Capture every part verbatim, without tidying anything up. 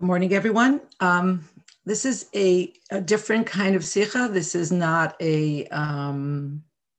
Morning, everyone. Um, this is a, a different kind of sikha. This is not a um,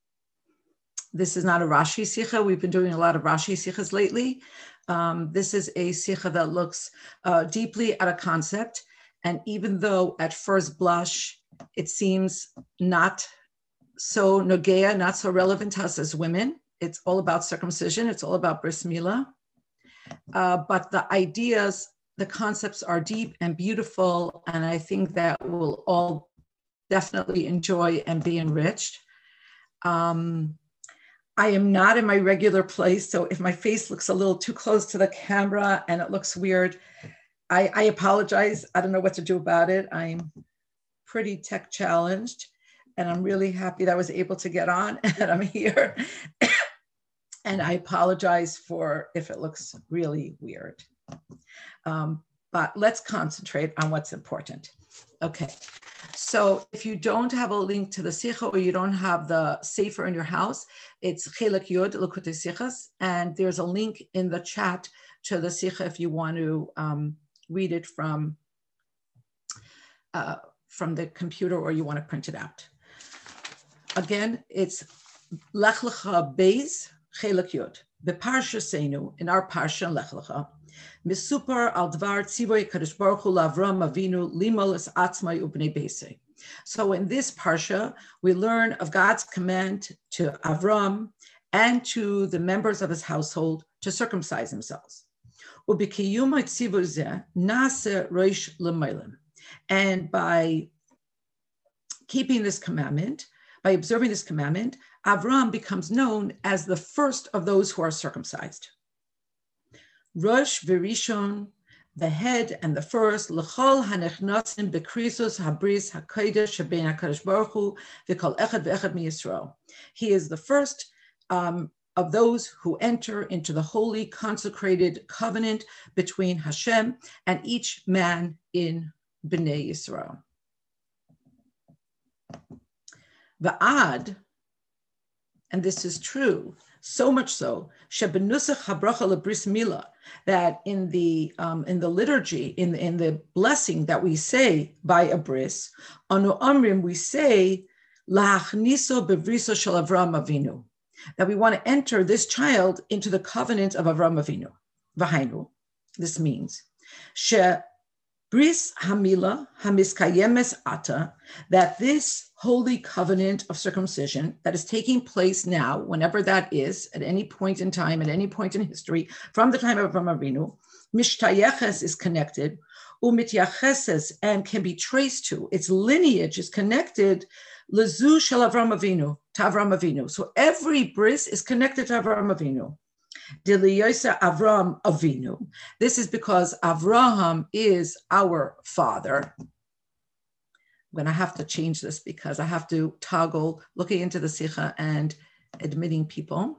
this is not a Rashi sikha. We've been doing a lot of Rashi sikhas lately. Um, this is a sikha that looks uh, deeply at a concept, and even though at first blush it seems not so nogea, not so relevant to us as women, it's all about circumcision. It's all about bris milah, uh, but the ideas. The concepts are deep and beautiful, and I think that we'll all definitely enjoy and be enriched. Um, I am not in my regular place, so if my face looks a little too close to the camera and it looks weird, I, I apologize. I don't know what to do about it. I'm pretty tech challenged, and I'm really happy that I was able to get on and I'm here. And I apologize for if it looks really weird. Um, but let's concentrate on what's important. Okay, so if you don't have a link to the sikha or you don't have the sefer in your house, it's Chelek Yud Likutei Sichos, and there's a link in the chat to the sikha if you want to um, read it from uh, from the computer or you want to print it out. Again, it's Lech Lecha Beis Chelek Yud. Beparsha Seinu, in our parsha Lech Lecha, Misupar al dvar tzivoy kadosh baruch hu l'Avram Avinu limol es atzmai ubnei beisei. So in this parsha, we learn of God's command to Avram and to the members of his household to circumcise themselves. Ubikiyum tzivoy zeh nase roish l'maylim. And by keeping this commandment, by observing this commandment, Avram becomes known as the first of those who are circumcised. Rosh Virishon, the head and the first, L'chol hanechnasim bekrisos habris hakodesh shebein hakadosh baruch hu v'kol echad v'echad miYisrael. He is the first um, of those who enter into the holy consecrated covenant between Hashem and each man in Bnei Yisrael. Va'ad, and this is true, so much so, shebenusach habracha lebris milah, that in the um, in the liturgy, in in the blessing that we say by a bris, anu amrim we say lahachniso bevriso shel Avram Avinu, that we want to enter this child into the covenant of Avram Avinu. V'hainu, this means she bris hamila hamiskayemes ata, that this holy covenant of circumcision that is taking place now, whenever that is, at any point in time, at any point in history, from the time of Avram Avinu, mishtayeches is connected, umityacheses, and can be traced to, its lineage is connected, lezu shel Avram Avinu, to Avram Avinu. So every bris is connected to Avram Avinu. Diliyoseh Avram Avinu. This is because Avraham is our father. I'm going to have to change this because I have to toggle looking into the sikha and admitting people.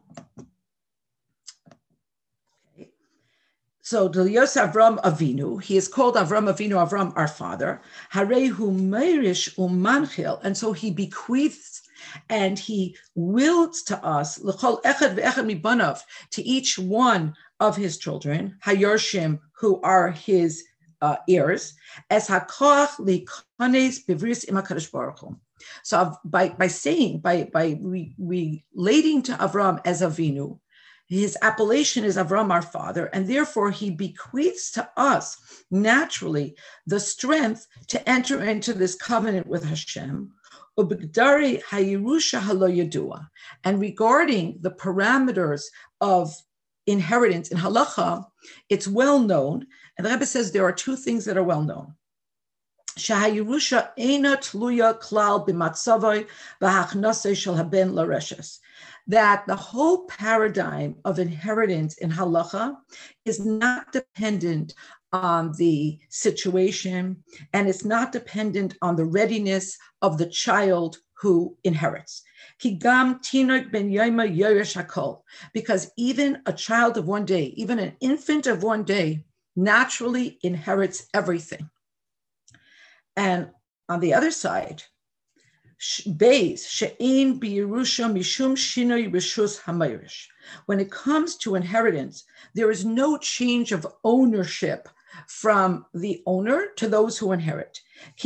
Okay. So, Diliyoseh Avram Avinu, he is called Avram Avinu, Avram our father. Harehu meirish umanchil, and so he bequeaths and he wills to us, l'chol echad ve'echad mibanav, to each one of his children, hayorshim, who are his Uh, ears, as hakoach likanes bivris im hakadosh baruch hu. So by by saying by by re, relating to Avram as Avinu, his appellation is Avram our father, and therefore he bequeaths to us naturally the strength to enter into this covenant with Hashem. Ubigdari hayirusha halo yadua, and regarding the parameters of inheritance in halacha, it's well known. And the Rebbe says there are two things that are well known. Shahayirusha eina tluya klal b'matzavai v'hachnasei shel haben lareshes. That the whole paradigm of inheritance in halacha is not dependent on the situation, and it's not dependent on the readiness of the child who inherits. Kigam tinok ben yoma yoresh hakol, because even a child of one day, even an infant of one day, naturally inherits everything. And on the other side, beis she'ein b'yerusha mishum shinoi reshus hamayrish. When it comes to inheritance, there is no change of ownership from the owner to those who inherit.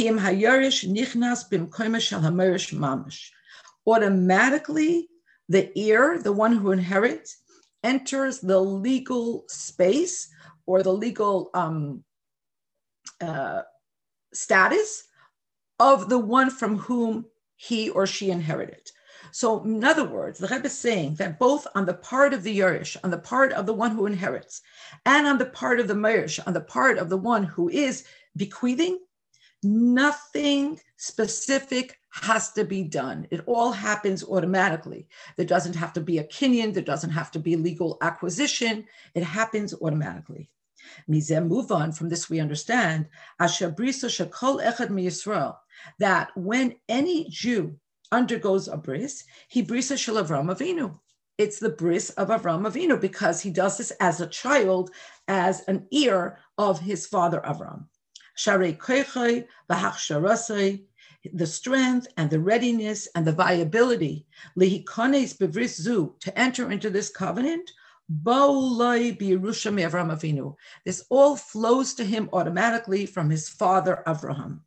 Automatically, the heir, the one who inherits, enters the legal space or the legal um, uh, status of the one from whom he or she inherited. So in other words, the Rebbe is saying that both on the part of the Yerush, on the part of the one who inherits, and on the part of the Meirish, on the part of the one who is bequeathing, nothing specific has to be done. It all happens automatically. There doesn't have to be a kinyan, there doesn't have to be legal acquisition. It happens automatically. Mizeh, move on. From this we understand Asher brisa shekol echad miYisrael, that when any Jew undergoes a bris, he brisa shel Avram Avinu. It's the bris of Avram Avinu because he does this as a child, as an heir of his father Avram. Sharei koichai v'hachsharasai, the strength and the readiness and the viability lehikones bevris zu, to enter into this covenant. This all flows to him automatically from his father Avraham.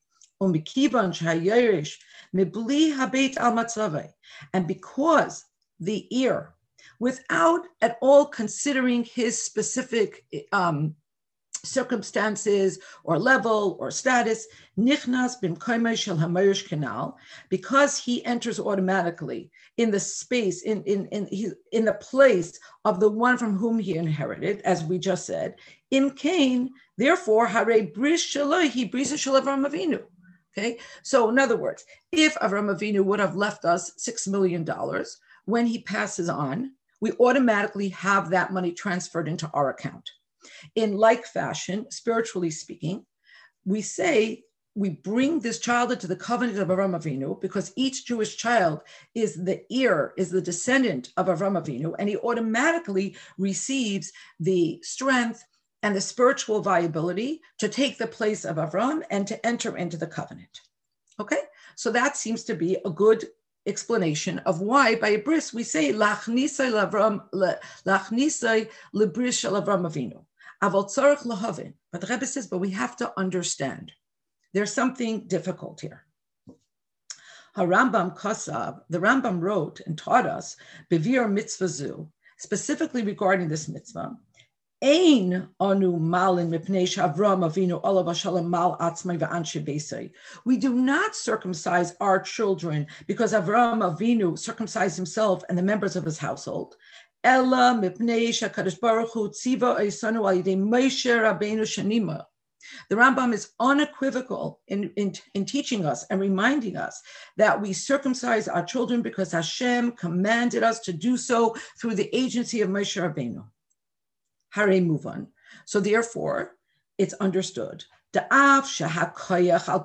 And because the heir, without at all considering his specific um, circumstances or level or status, nichnas b'mkoimei shel hameirish kanal, because he enters automatically in the space, in in in in the place of the one from whom he inherited, as we just said. Im kain, therefore, hare bris shaloi he brisa shel Avram Avinu. Okay, so in other words, if Avram Avinu would have left us six million dollars when he passes on, we automatically have that money transferred into our account. In like fashion, spiritually speaking, we say we bring this child into the covenant of Avram Avinu because each Jewish child is the heir, is the descendant of Avram Avinu, and he automatically receives the strength and the spiritual viability to take the place of Avram and to enter into the covenant. Okay, so that seems to be a good explanation of why by a bris we say lachnisai lavram lachnisai lebris shel Avram Avinu. Aval tzarich lahavin. But the Rebbe says, but we have to understand. There's something difficult here. HaRambam Kasav, the Rambam wrote and taught us bevir mitzvah zu, specifically regarding this mitzvah. Ein anu malin mipnei Avram Avinu olav hashalom mal atzmai v'anshe beisai. We do not circumcise our children because Avram Avinu circumcised himself and the members of his household. Ella mipnei shakadosh baruch hu tziva eisanu al yidei Moshe Rabbeinu shenima. The Rambam is unequivocal in, in, in teaching us and reminding us that we circumcise our children because Hashem commanded us to do so through the agency of Moshe Rabbeinu. Hare Muvan. So therefore, it's understood that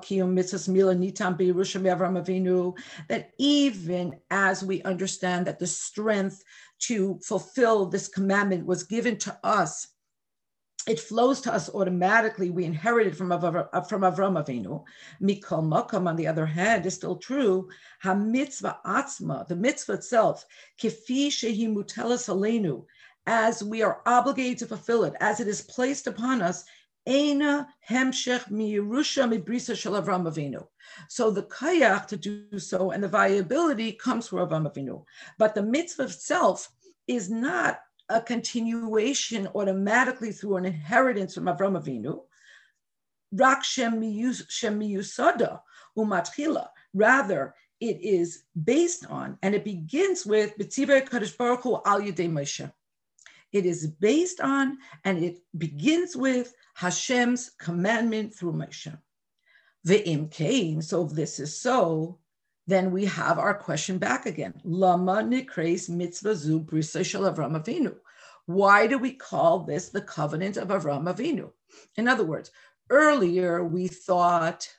even as we understand that the strength to fulfill this commandment was given to us, it flows to us automatically. We inherited from Avram, from Avram Avinu. Mikol Makam, on the other hand, is still true. HaMitzvah Atzma, the mitzvah itself, Kifi Shehi Mutelas Aleinu, as we are obligated to fulfill it, as it is placed upon us, Eina Hemshech Miyerusha Mibrisa Shel Avram Avinu. So the kayach to do so and the viability comes from Avram Avinu. But the mitzvah itself is not a continuation automatically through an inheritance from Avram Avinu. Rak Shem Miyusada Umatchila. Rather, it is based on and it begins with B'tzivei Kadosh Baruch Hu Al Yedei Moshe. It is based on and it begins with Hashem's commandment through Moshe. Ve'im kain, so if this is so, then we have our question back again. Lama nikreis mitzvah zu brisa shel Avram Avinu. Why do we call this the covenant of Avram Avinu? In other words, earlier we thought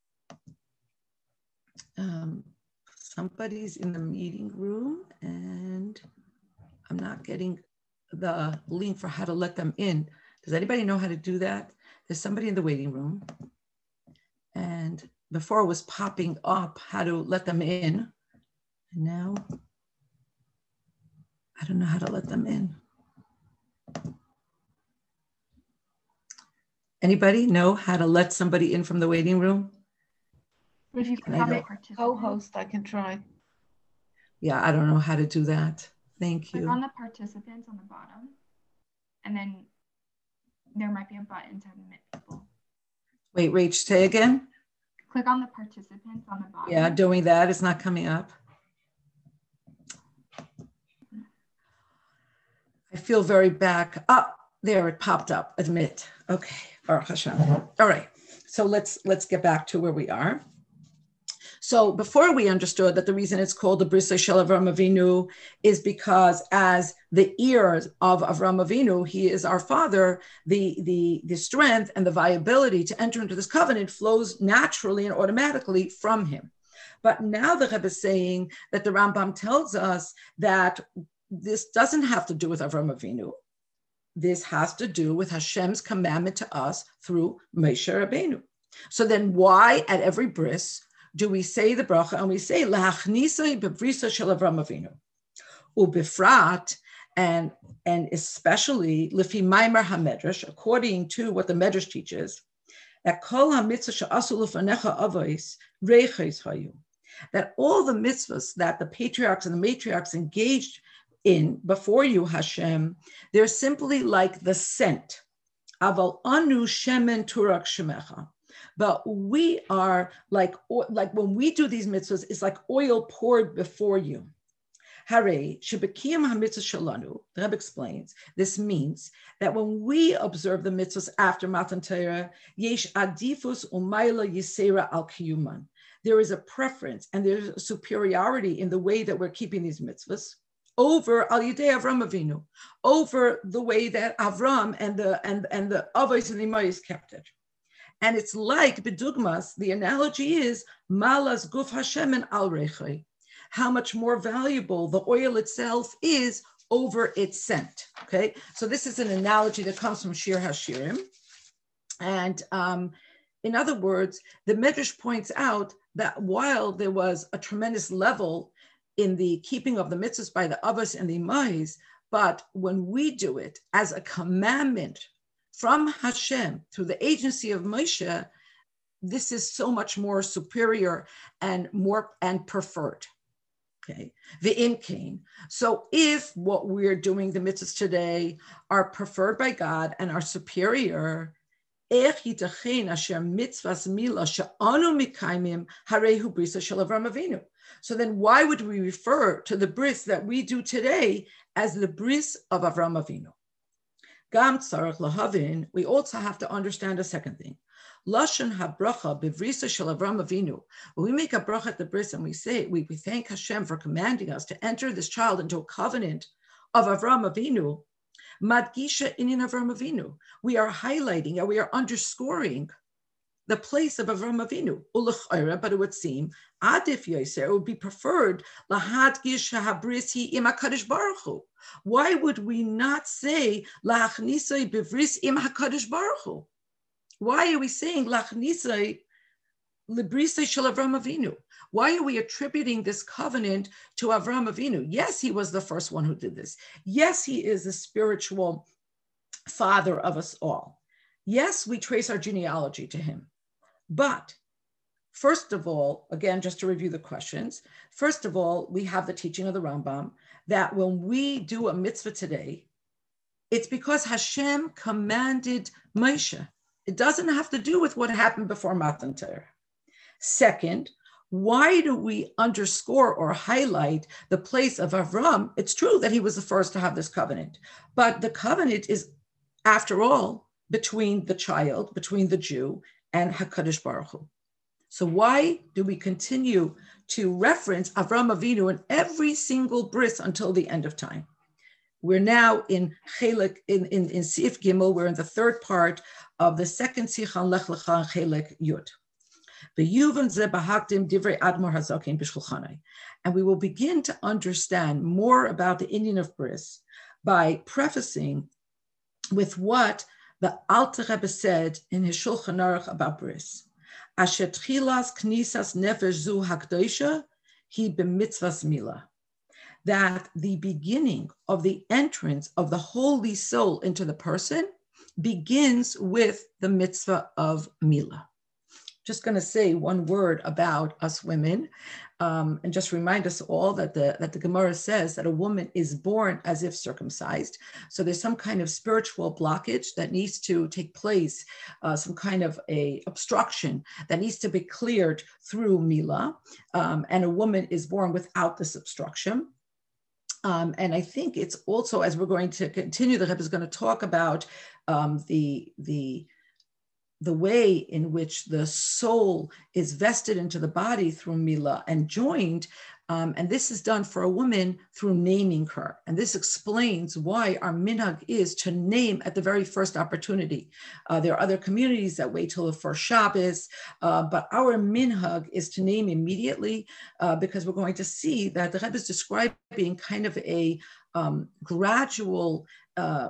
um, somebody's in the meeting room and I'm not getting the link for how to let them in. Does anybody know how to do that? There's somebody in the waiting room. And before it was popping up how to let them in. And now, I don't know how to let them in. Anybody know how to let somebody in from the waiting room? If you Can I have a help? co-host, I can try. Yeah, I don't know how to do that. Thank Click you. on the participants on the bottom, and then there might be a button to admit people. Wait, Rach, say again? Click on the participants on the bottom. Yeah, doing that. It's not coming up. I feel very back. Ah, there it popped up. Admit. Okay. Baruch Hashem. All right. So let's let's get back to where we are. So before we understood that the reason it's called the Bris Shel Avram Avinu is because as the ears of Avram Avinu, he is our father, the, the, the strength and the viability to enter into this covenant flows naturally and automatically from him. But now the Rebbe is saying that the Rambam tells us that this doesn't have to do with Avram Avinu. This has to do with Hashem's commandment to us through Moshe Rabbeinu. So then why at every bris do we say the bracha and we say La'achnisai bebrisa shel Avram Avinu ubifrat, and and especially Lefi Maimer HaMedrash, according to what the Medrash teaches, that Kol HaMitzvah she'asu lefanecha avos reiches hayu, that all the mitzvahs that the patriarchs and the matriarchs engaged in before you, Hashem, they're simply like the scent. Aval anu shemen turak shemecha. But we are like, like when we do these mitzvahs, it's like oil poured before you. Hare, shebekiyam ha-mitzvah shalanu, the Rebbe explains, this means that when we observe the mitzvahs after Matan Torah, yesh adifus umayla yisera al kiyuman. There is a preference and there's a superiority in the way that we're keeping these mitzvahs over Al Yidei Avram Avinu, over the way that Avram and the and, and the Avos and the Imayis kept it. And it's like B'dugmas, the analogy is Malas Guf Hashem and Al Rechai, how much more valuable the oil itself is over its scent. Okay, so this is an analogy that comes from Shir HaShirim. And um, in other words, the Medrash points out that while there was a tremendous level in the keeping of the mitzvahs by the Avos and the Imais, but when we do it as a commandment from Hashem through the agency of Moshe, this is so much more superior and more and preferred. Okay, the imkain. So if what we're doing, the mitzvahs today, are preferred by God and are superior, so then why would we refer to the bris that we do today as the bris of Avram Avinu? Gam tzarech lahavin, we also have to understand a second thing. Lashon habracha bevrisa shel Avram Avinu. When we make a bracha at the bris and we say, we, we thank Hashem for commanding us to enter this child into a covenant of Avram Avinu, Madgisha inin Avram Avinu. We are highlighting and we are underscoring the place of Avram Avinu. Ulechayra, but it would seem, Adif Yoser, it would be preferred, Lahadgish habris hi im HaKadosh Baruch Hu. Why would we not say, Lachnisai bevris im HaKadosh Baruch Hu? Why are we saying, Lachnisai librisai shel Avram Avinu? Why are we attributing this covenant to Avram Avinu? Yes, he was the first one who did this. Yes, he is the spiritual father of us all. Yes, we trace our genealogy to him. But first of all, again, just to review the questions, first of all, we have the teaching of the Rambam that when we do a mitzvah today, it's because Hashem commanded Moshe. It doesn't have to do with what happened before Matan Torah. Second, why do we underscore or highlight the place of Avram? It's true that he was the first to have this covenant, but the covenant is, after all, between the child, between the Jew and HaKadosh Baruch Hu. So why do we continue to reference Avram Avinu in every single bris until the end of time? We're now in Chelik, in, in, in Sif Gimel, we're in the third part of the second Sicha Lech Lecha Chelik Yud. And we will begin to understand more about the Indian of Bris by prefacing with what the Alter Rebbe said in his Shulchan Aruch about Bris. Asher tchilas knisas nefesh zu hakdosha hi b'mitzvas mila. That the beginning of the entrance of the holy soul into the person begins with the mitzvah of Milah. Just going to say one word about us women, um, and just remind us all that the that the Gemara says that a woman is born as if circumcised. So there's some kind of spiritual blockage that needs to take place, uh, some kind of a obstruction that needs to be cleared through Milah, um, and a woman is born without this obstruction. Um, and I think it's also, as we're going to continue, the Rebbe is going to talk about um, the the the way in which the soul is vested into the body through Milah and joined. Um, and this is done for a woman through naming her. And this explains why our minhag is to name at the very first opportunity. Uh, there are other communities that wait till the first Shabbos, uh, but our minhag is to name immediately uh, because we're going to see that the Rebbe is describing kind of a um, gradual uh,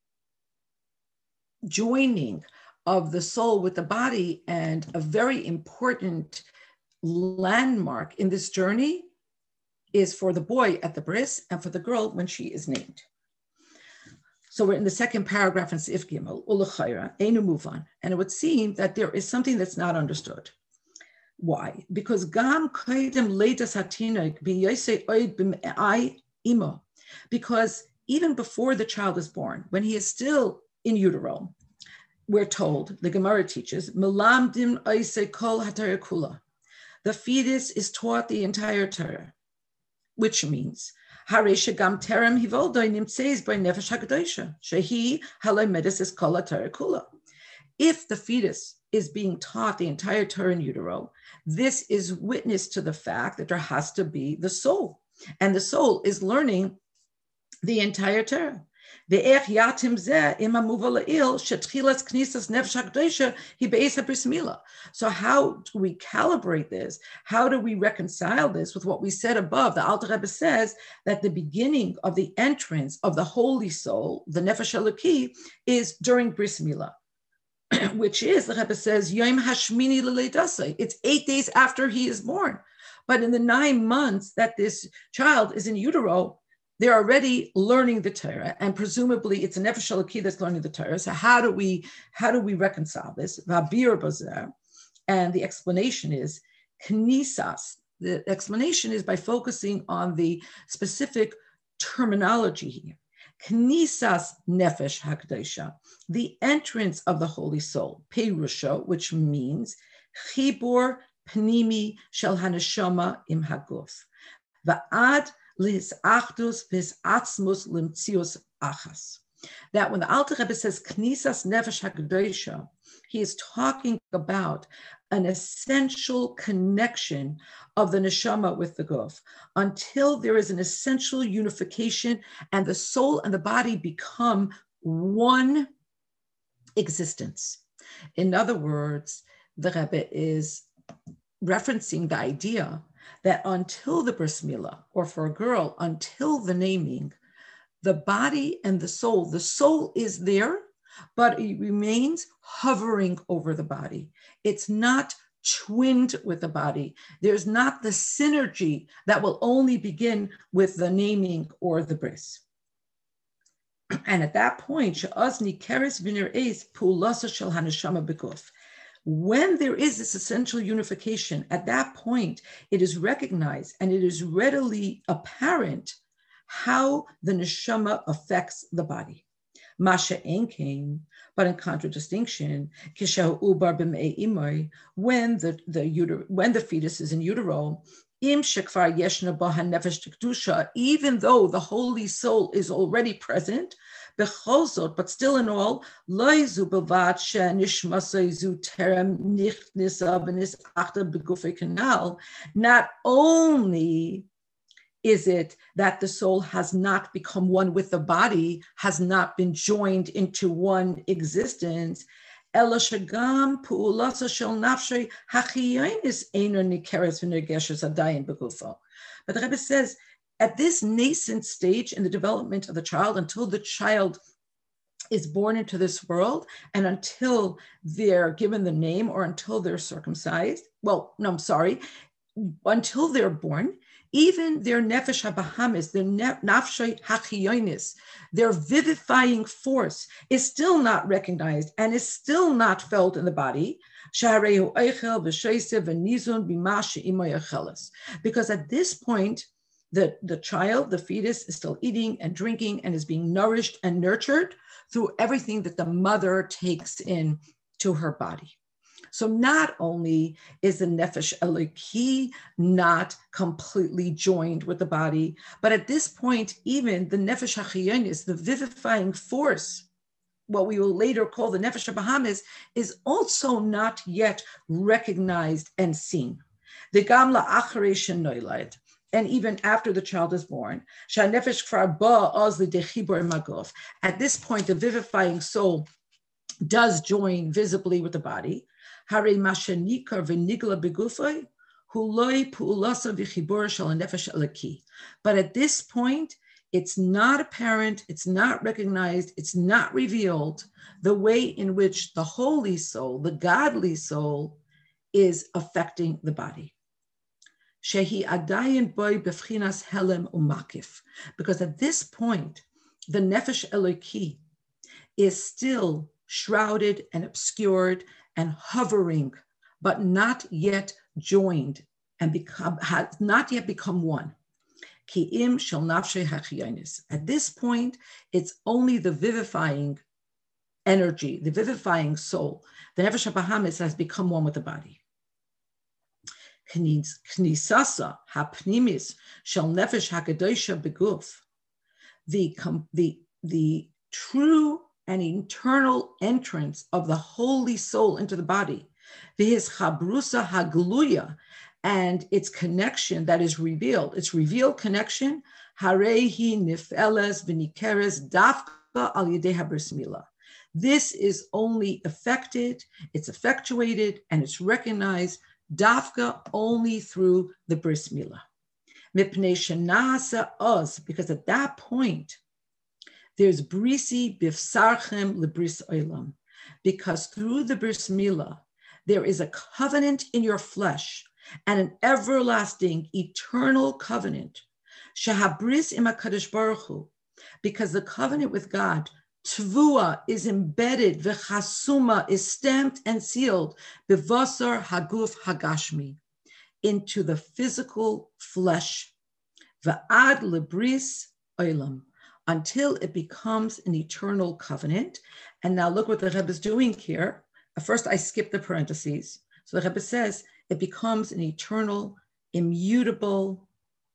joining of the soul with the body, and a very important landmark in this journey is for the boy at the bris and for the girl when she is named. So we're in the second paragraph in Sif Gimel, Ulachayra, Einu Muvan, and it would seem that there is something that's not understood. Why? Because Gam Kaidem Leidas Hatinik B'Yosei Oid B'Ai Imo, because even before the child is born, when he is still in utero, we're told, the Gemara teaches, Melamdim Oisei Kol HaTorah Kula. The fetus is taught the entire Torah, which means, Harei Shegam Terem Hivoldoi Nimtzeis by Nefesh HaKadoshah, Shehi Halei Medis is Kol HaTorah Kula. If the fetus is being taught the entire Torah in utero, this is witness to the fact that there has to be the soul, and the soul is learning the entire Torah. So how do we calibrate this? How do we reconcile this with what we said above? The Alter Rebbe says that the beginning of the entrance of the Holy Soul, the Nefesh Eloki, is during Bris Milah, which is, the Rebbe says, Yom Hashmini L'Leidasei. It's eight days after he is born. But in the nine months that this child is in utero, they're already learning the Torah, and presumably it's a Nefesh Eloki that's learning the Torah. So how do we how do we reconcile this? And the explanation is Knisas. The explanation is by focusing on the specific terminology here. Knisas Nefesh HaKadoshah, the entrance of the Holy Soul, Perusho, which means Chibur Pnimi Shel Haneshama Im Haguf. Va'ad that when the Alter Rebbe says Knisas Nefesh HaKadoshah, he is talking about an essential connection of the neshama with the guf, until there is an essential unification and the soul and the body become one existence. In other words, the Rebbe is referencing the idea that until the bris milah, or for a girl, until the naming, the body and the soul, the soul is there, but it remains hovering over the body. It's not twinned with the body. There's not the synergy that will only begin with the naming or the bris. And at that point, she'azni keres v'nir'es pu'ulasa shel haneshama b'guf. When there is this essential unification, at that point, it is recognized and it is readily apparent how the neshama affects the body. Masha enkein, but in contradistinction, ubar b'mei imoy, when the the uter- when the fetus is in utero, im shekvar yeshna baha nefesh tekdusha, even though the holy soul is already present. But still in all, not only is it that the soul has not become one with the body, has not been joined into one existence, but the Rebbe says, at this nascent stage in the development of the child, until the child is born into this world and until they're given the name or until they're circumcised, well, no, I'm sorry, until they're born, Even their nefesh habahamis, their nafshay hachiyonis, their vivifying force is still not recognized and is still not felt in the body. Because at this point, the, the child, the fetus, is still eating and drinking and is being nourished and nurtured through everything that the mother takes in to her body. So not only is the nefesh elokhi not completely joined with the body, but at this point, even the nefesh hachiyonis, the vivifying force, what we will later call the nefesh habahamis, is also not yet recognized and seen. The gamla acharei shenoilad, and even after the child is born, shanefesh kfar ba oz l'dechibur maguf. At this point, the vivifying soul does join visibly with the body. Hare mashanikar v'nigla begufay huloi pu'ulasa v'chibur shal nefesh elokhi. But at this point, it's not apparent, it's not recognized, it's not revealed the way in which the holy soul, the godly soul, is affecting the body. Shehi adayin boy befchinas helem umakif. Because at this point, the nefesh elokhi is still shrouded and obscured and hovering, but not yet joined and become, has not yet become one. Ki'im shel nafshei hachiyonis. At this point, it's only the vivifying energy, the vivifying soul. The nefesh habahamis has become one with the body. Knisasa hapnimis shel nefesh hakadosha beguf. The the the true and internal entrance of the holy soul into the body, v'his chabrusa hagluya, and its connection that is revealed, its revealed connection, harehi nifeles v'nikeres dafka al yedei habris milah. This is only effected, it's effectuated, and it's recognized dafka only through the bris milah. Mipnei shenasa oz, because at that point, there's brisi bifsarchem lebris olam, because through the bris milah, there is a covenant in your flesh and an everlasting, eternal covenant. Shahabris im HaKadosh Baruch Hu, because the covenant with God, tvua, is embedded, v'chasuma, is stamped and sealed, bivasar haguf hagashmi, into the physical flesh, v'ad lebris olam, until it becomes an eternal covenant. And now look what the Rebbe is doing here. First, I skipped the parentheses. So the Rebbe says it becomes an eternal, immutable,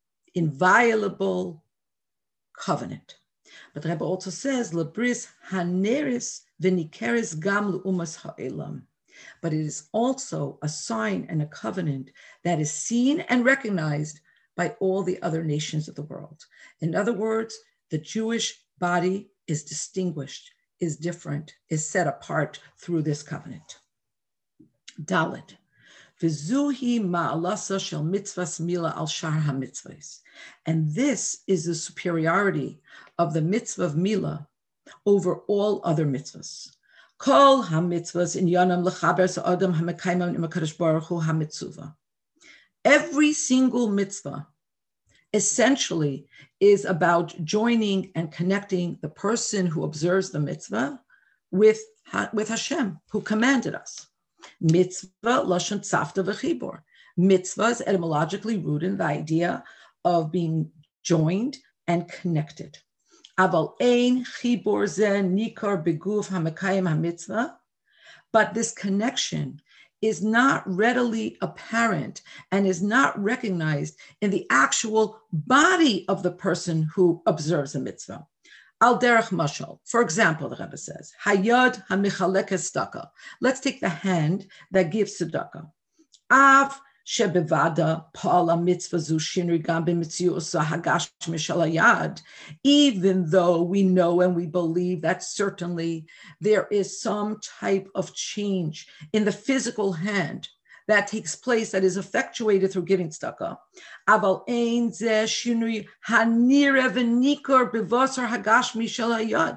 inviolable covenant. But the Rebbe also says, Lebris haneris v'nikeres gam l'umas ha'elam. But it is also a sign and a covenant that is seen and recognized by all the other nations of the world. In other words, the Jewish body is distinguished, is different, is set apart through this covenant. Dalet. V'zuhi ma'alasa shel mitzvahs milah al shar hamitzvahs. And this is the superiority of the mitzvah of milah over all other mitzvahs. Kol hamitzvahs in yanam lechaber sa'adam hamekaimam im HaKadosh Baruch Hu hamitzuvah. Every single mitzvah essentially is about joining and connecting the person who observes the mitzvah with, with Hashem, who commanded us. Mitzvah, lashon tzavta v'chibor. Mitzvah is etymologically rooted in the idea of being joined and connected. Aval ein chibor zeh nikar beguf hamekayim hamitzvah. But this connection is not readily apparent and is not recognized in the actual body of the person who observes a mitzvah. Al derech mashal, for example, the Rebbe says, Hayad hamichalekes tzedakah. Let's take the hand that gives tzedakah. Av shebevada pa'ala mitzvah zu shinri gam b'mitziusa hagash mishal hayad. Even though we know and we believe that certainly there is some type of change in the physical hand that takes place, that is effectuated through giving tzedakah. Aval ein zeh shinri hanire v'nikor b'vasar hagash mishal hayad.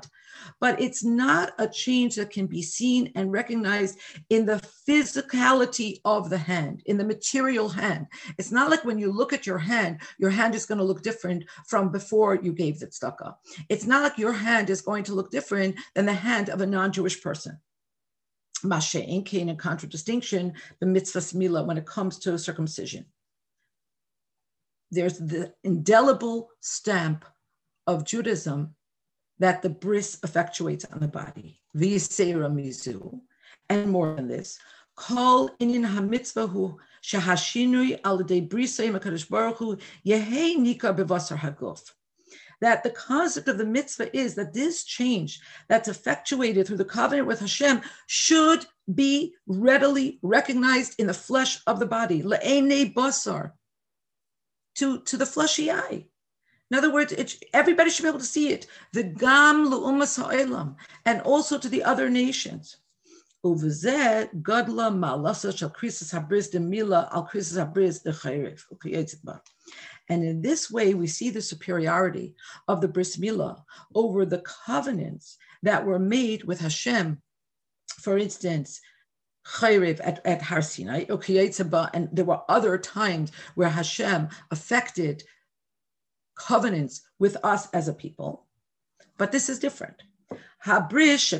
but it's not a change that can be seen and recognized in the physicality of the hand, in the material hand. It's not like when you look at your hand, your hand is going to look different from before you gave the tzedakah. It's not like your hand is going to look different than the hand of a non-Jewish person. Mashe'en kein, in contradistinction, the mitzvah milah when it comes to circumcision. There's the indelible stamp of Judaism that the bris effectuates on the body. V'yisera mizu, and more than this, kol inyan hamitzvah hu shahashinui al yedei brisei makadosh baruch hu yehei nika bevasar haguf. That the concept of the mitzvah is that this change that's effectuated through the covenant with Hashem should be readily recognized in the flesh of the body, le'enei basar, to, to the fleshy eye. In other words, it, everybody should be able to see it. The gam lu'umas ha'olam, and also to the other nations. Uvzeh gadla ma'alasa shel krisis habris de mila al krisis habris de chayrev. And in this way, we see the superiority of the bris milah over the covenants that were made with Hashem. For instance, chayrev at, at Har Sinai, and there were other times where Hashem affected covenants with us as a people, but this is different. The,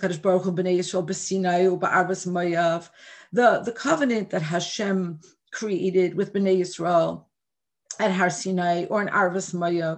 the covenant that Hashem created with Bnei Yisrael at Har Sinai or in Arvas Mayav,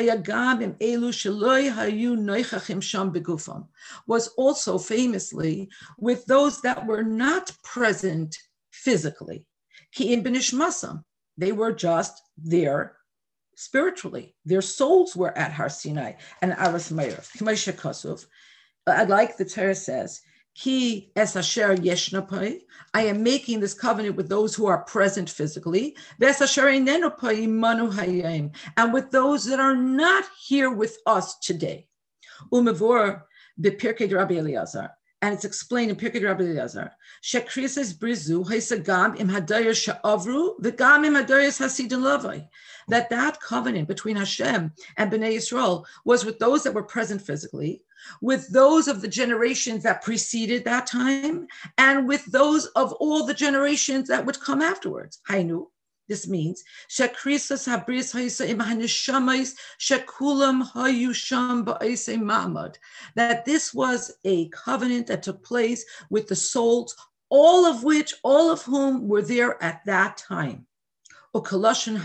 was also famously with those that were not present physically. They were just there spiritually. Their souls were at Har Sinai and Arvas Mayav. I'd like the Torah says, Ki es asher yeshna, I am making this covenant with those who are present physically, ves asher einenu pai manu hayim, and with those that are not here with us today. Umevor bepirkei Rabbi Eliezer, and it's explained in Pirkei Rabbi Eliezer, shekrises brizu haisagam im hadayos she'avru v'gam im hadayos hasidin lavai, that that covenant between Hashem and Bnei Yisrael was with those that were present physically, with those of the generations that preceded that time, and with those of all the generations that would come afterwards. Hainu, this means shekrisas habris haisa im hanishamais shekulam hayusham ba'isei ma'amad, that this was a covenant that took place with the souls, all of which, all of whom were there at that time. And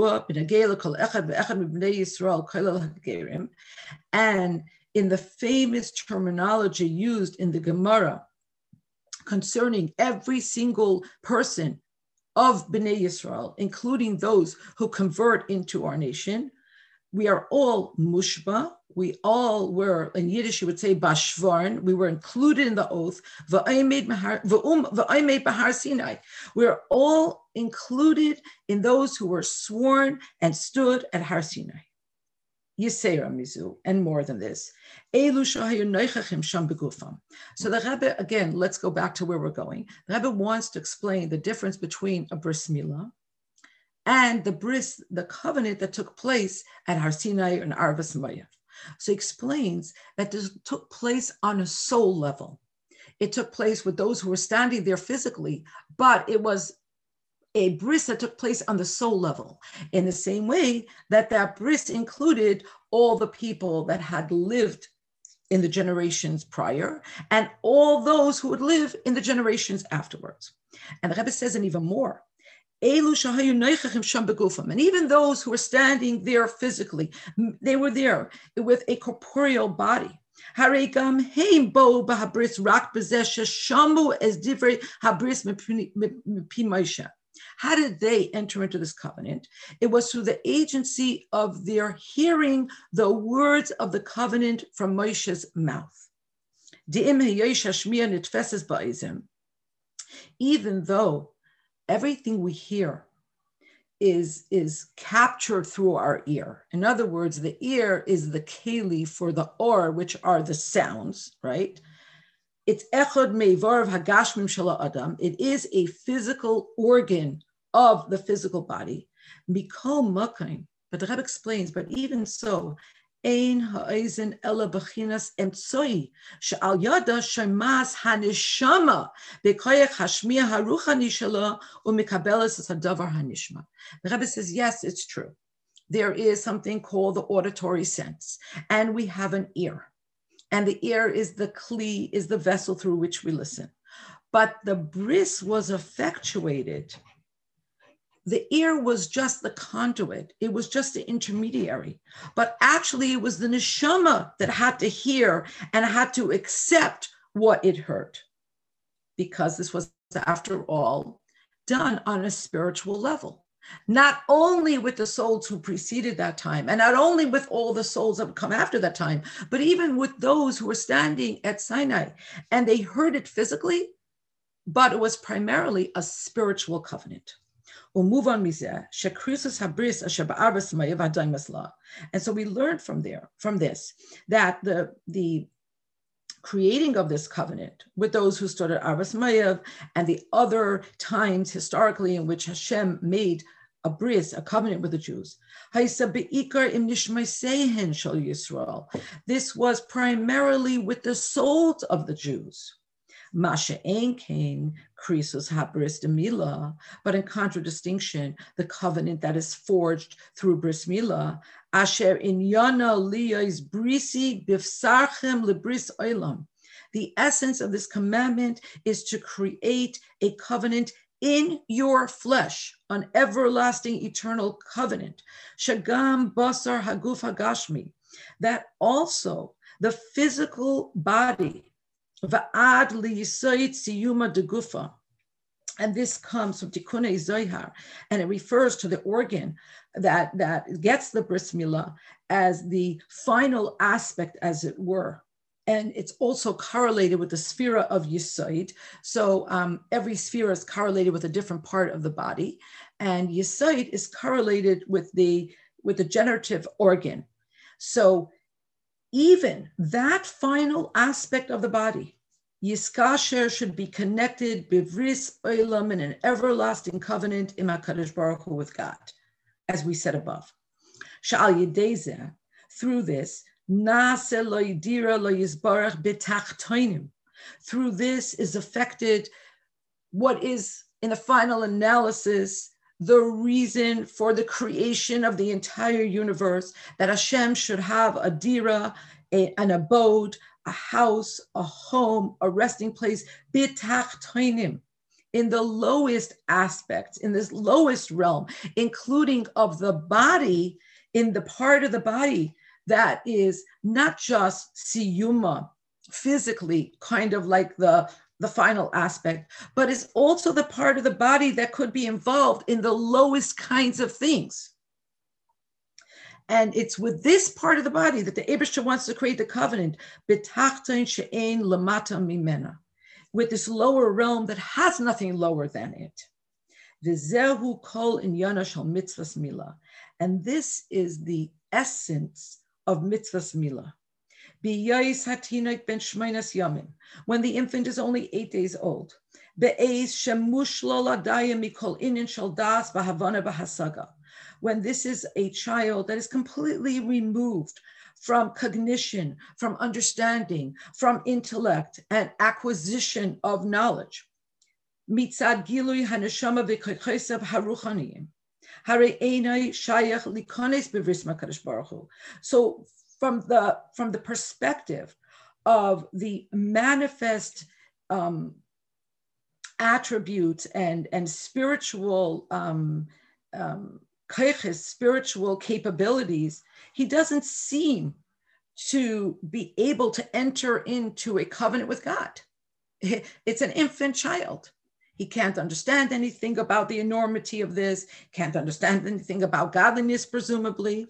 in the famous terminology used in the Gemara concerning every single person of Bnei Yisrael, including those who convert into our nation, we are all mushba. We all were, in Yiddish you would say bashvarn, we were included in the oath. We're all included in those who were sworn and stood at Har Sinai. Yisera mizu, and more than this. So the Rebbe, again, let's go back to where we're going. The Rebbe wants to explain the difference between a bris milah and the bris, the covenant that took place at Har Sinai and Arvas Mayav. So he explains that this took place on a soul level. It took place with those who were standing there physically, but it was a bris that took place on the soul level, in the same way that that bris included all the people that had lived in the generations prior and all those who would live in the generations afterwards. And the Rebbe says, and even more, and even those who were standing there physically, they were there with a corporeal body. How did they enter into this covenant? It was through the agency of their hearing the words of the covenant from Moshe's mouth. Even though everything we hear is, is captured through our ear. In other words, the ear is the keli for the or, which are the sounds, right? It's echad meivar hagashmim shala adam. It is a physical organ of the physical body. Mikol makaim. But the Rebbe explains, but even so, Ein ha'ezen ela b'chinas emtsoi she'al yada shemas hanishama b'koyach hashmiya haruchani shelo u'mikabeles es hadavar hanishma. The Rebbe says, yes, it's true. There is something called the auditory sense, and we have an ear. And the ear is the kli, is the vessel through which we listen. But the bris was effectuated. The ear was just the conduit. It was just the intermediary. But actually, it was the neshama that had to hear and had to accept what it heard. Because this was, after all, done on a spiritual level. Not only with the souls who preceded that time, and not only with all the souls that would come after that time, but even with those who were standing at Sinai. And they heard it physically, but it was primarily a spiritual covenant. And so we learned from there, from this, that the, the creating of this covenant with those who stood at Arbas Mayav and the other times historically in which Hashem made a bris, a covenant with the Jews. This was primarily with the souls of the Jews. Masha Ein Kain, Krisus Habris de Mila, but in contradistinction, the covenant that is forged through Bris Mila, Asher Inyana Liyais Brisi Bifsarchem Libris Olam. The essence of this commandment is to create a covenant in your flesh, an everlasting eternal covenant. Shagam Basar Haguf Hagashmi, that also the physical body, Va'ad liyisoit siyuma de gufa. And this comes from Tikkunei Zohar, and it refers to the organ that, that gets the bris milah as the final aspect, as it were. And it's also correlated with the sphera of Yisoid. So um, every sphera is correlated with a different part of the body. And Yisoid is correlated with the, with the generative organ. So even that final aspect of the body, Yiskasher, should be connected bivris olam in an everlasting covenant in HaKadosh Baruch Hu with God, as we said above. Sha'al yedezeh, through this, nase lo yidira lo yizbarach betachtoinim. Through this is affected what is, in the final analysis, the reason for the creation of the entire universe, that Hashem should have a dira, a, an abode, a house, a home, a resting place, bitachtoinim, in the lowest aspects, in this lowest realm, including of the body, in the part of the body that is not just siyuma, physically, kind of like the the final aspect, but is also the part of the body that could be involved in the lowest kinds of things. And it's with this part of the body that the Eibishter wants to create the covenant, b'tachton she'ein lamata mimena, with this lower realm that has nothing lower than it. V'zehu kol inyana shel mitzvahs milah. And this is the essence of mitzvahs milah. B'yais hatinok ben shmeinas yamin, when the infant is only eight days old. Be'ez shemush lo ladaya mikol inin shel das b'havana b'hasaga, when this is a child that is completely removed from cognition, from understanding, from intellect and acquisition of knowledge. Mitzad gilui haneshama v'kochesav haruchaniyim, harei einai shayach likones b'vris HaKadosh Baruch Hu. So from the from the perspective of the manifest um, attributes and and spiritual um, um, spiritual capabilities, he doesn't seem to be able to enter into a covenant with God. It's an infant child. He can't understand anything about the enormity of this, can't understand anything about godliness, presumably.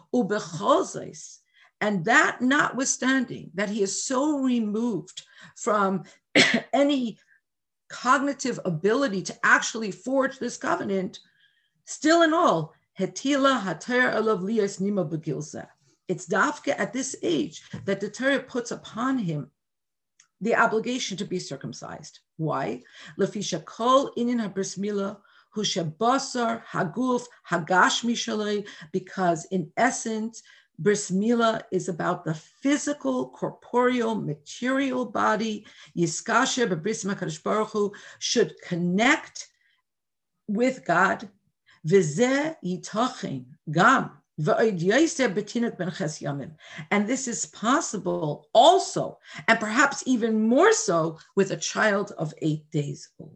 And that notwithstanding, that he is so removed from any cognitive ability to actually forge this covenant, still in all, hetila hater alav liyas nima begilza. It's dafka at this age that the Torah puts upon him the obligation to be circumcised. Why? Lefisha kol inin habris milah hu shebasar haguf hagashmi shalei, because in essence, Bris Milah is about the physical, corporeal, material body. Yiskasher b'bris HaKadosh Baruch Hu should connect with God. V'zeh yitachin gam v'od yoser b'tinuk ben ches yamim. And this is possible also, and perhaps even more so, with a child of eight days old.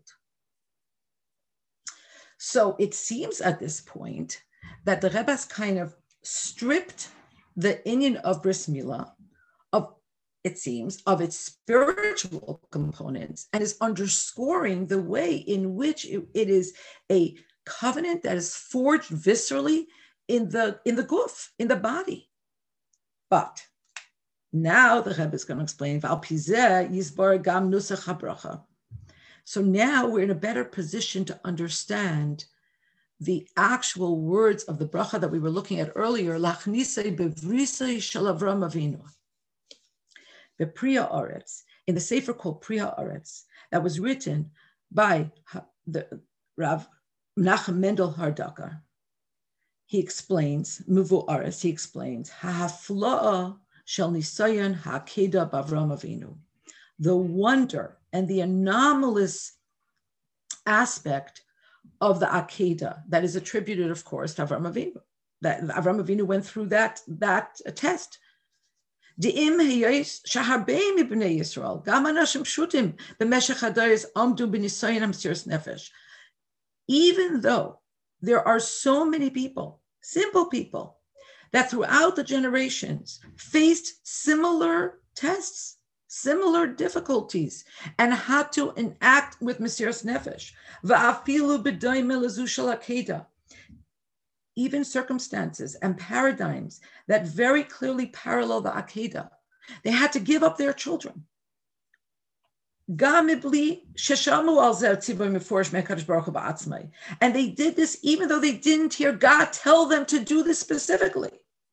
So it seems at this point that the Rebbe has kind of stripped the inyan of Bris Milah, of, it seems, of its spiritual components, and is underscoring the way in which it, it is a covenant that is forged viscerally in the in the guf, in the body. But now the Rebbe is going to explain, Val pizeh yisbar gam nusach habracha. So now we're in a better position to understand the actual words of the bracha that we were looking at earlier, Lachnisei bevrisei shel Avram Avinu. The Priya Aretz, in the sefer called Priya Aretz, that was written by the Rav Menachem Mendel Hardakar. He explains, Muvu Aretz, he explains, Ha'hafla'a shel nisayon ha'akeda b'Avram Avinu. The wonder and the anomalous aspect of the Akedah that is attributed, of course, to Avram Avinu. That Avram Avinu went through that, that uh, test. Even though there are so many people, simple people, that throughout the generations faced similar tests, similar difficulties, and had to enact with Mesiras Nefesh. Even circumstances and paradigms that very clearly parallel the Akedah. They had to give up their children. And they did this even though they didn't hear God tell them to do this specifically.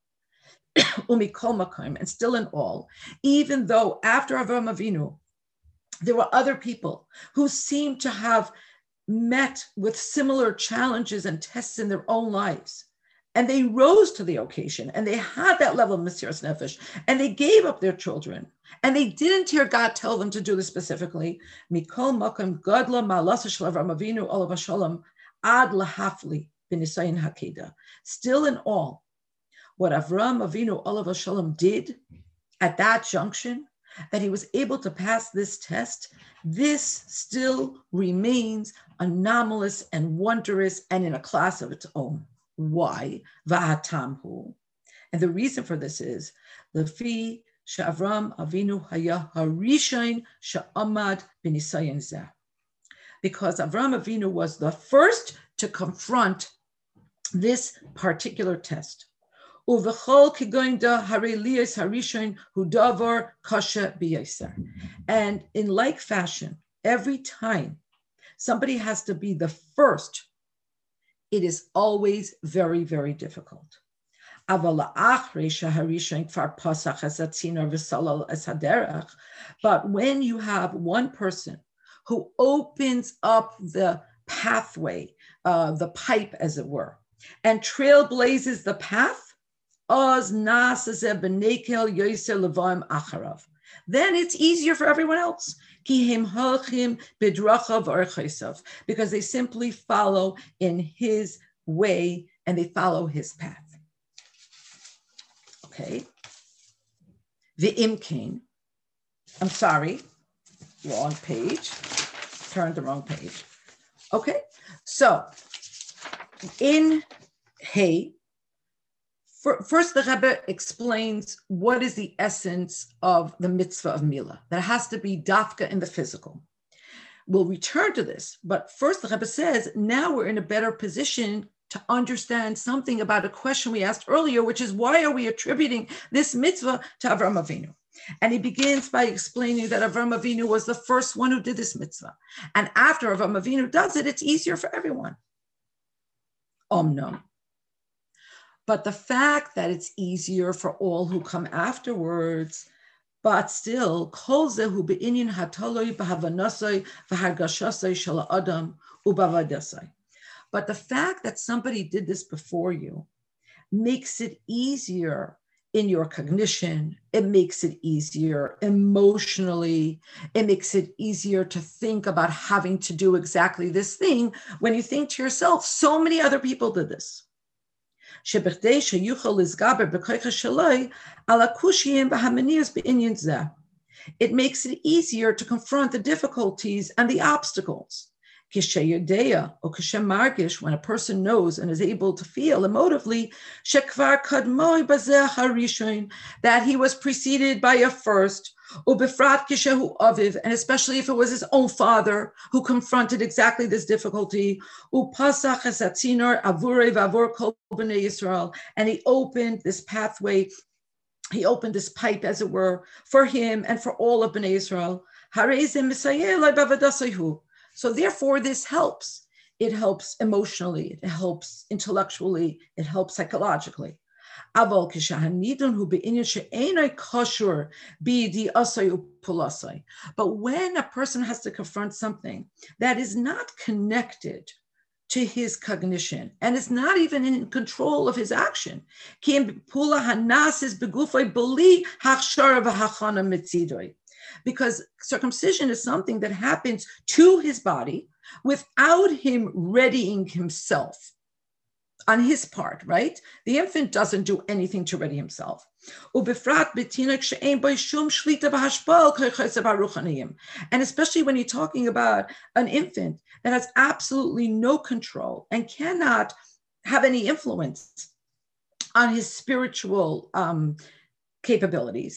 And still in all, even though after Avram Avinu, there were other people who seemed to have met with similar challenges and tests in their own lives. And they rose to the occasion and they had that level of Mesiras Nefesh and they gave up their children and they didn't hear God tell them to do this specifically. Mikol Makam Gadla Malasa Shel Avram Avinu Olav Hashalom Ad Lahafli B'Nisayin Hakeda. Still in all, what Avram Avinu Olav Hashalom did at that junction, that he was able to pass this test, this still remains anomalous and wondrous and in a class of its own. Why? Va'atamhu. And the reason for this is Lefi she'Avram Avinu haya harishain she'amad b'nisayin zeh. Because Avram Avinu was the first to confront this particular test. Uvechol kigoinda harelias harishain hudavar kasha biyaser. And in like fashion, every time somebody has to be the first, it is always very, very difficult. But when you have one person who opens up the pathway, uh, the pipe, as it were, and trailblazes the path, then it's easier for everyone else. Because they simply follow in his way and they follow his path. Okay. The imkain. I'm sorry, wrong page. Turned the wrong page. Okay. So in Hey, first, the Rebbe explains what is the essence of the mitzvah of Milah. That has to be dafka in the physical. We'll return to this, but first the Rebbe says, now we're in a better position to understand something about a question we asked earlier, which is why are we attributing this mitzvah to Avram Avinu? And he begins by explaining that Avram Avinu was the first one who did this mitzvah. And after Avram Avinu does it, it's easier for everyone. Omnom. But the fact that it's easier for all who come afterwards, but still, kol zehu be'inyan hatoloi b'havanasoi v'hargashasoi shel adam u'bavadasoi. But the fact that somebody did this before you makes it easier in your cognition. It makes it easier emotionally. It makes it easier to think about having to do exactly this thing when you think to yourself, so many other people did this. It makes it easier to confront the difficulties and the obstacles. When a person knows and is able to feel emotively that he was preceded by a first, and especially if it was his own father who confronted exactly this difficulty, and he opened this pathway, he opened this pipe, as it were, for him and for all of Bnei Yisrael. So therefore, this helps. It helps emotionally, it helps intellectually, it helps psychologically. But when a person has to confront something that is not connected to his cognition and is not even in control of his action, because circumcision is something that happens to his body without him readying himself on his part, right? The infant doesn't do anything to ready himself. And especially when you're talking about an infant that has absolutely no control and cannot have any influence on his spiritual um, capabilities.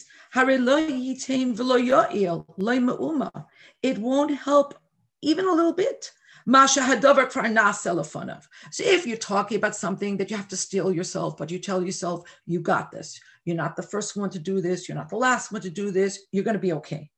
It won't help even a little bit. So if you're talking about something that you have to steal yourself, but you tell yourself, you got this. You're not the first one to do this. You're not the last one to do this. You're going to be okay.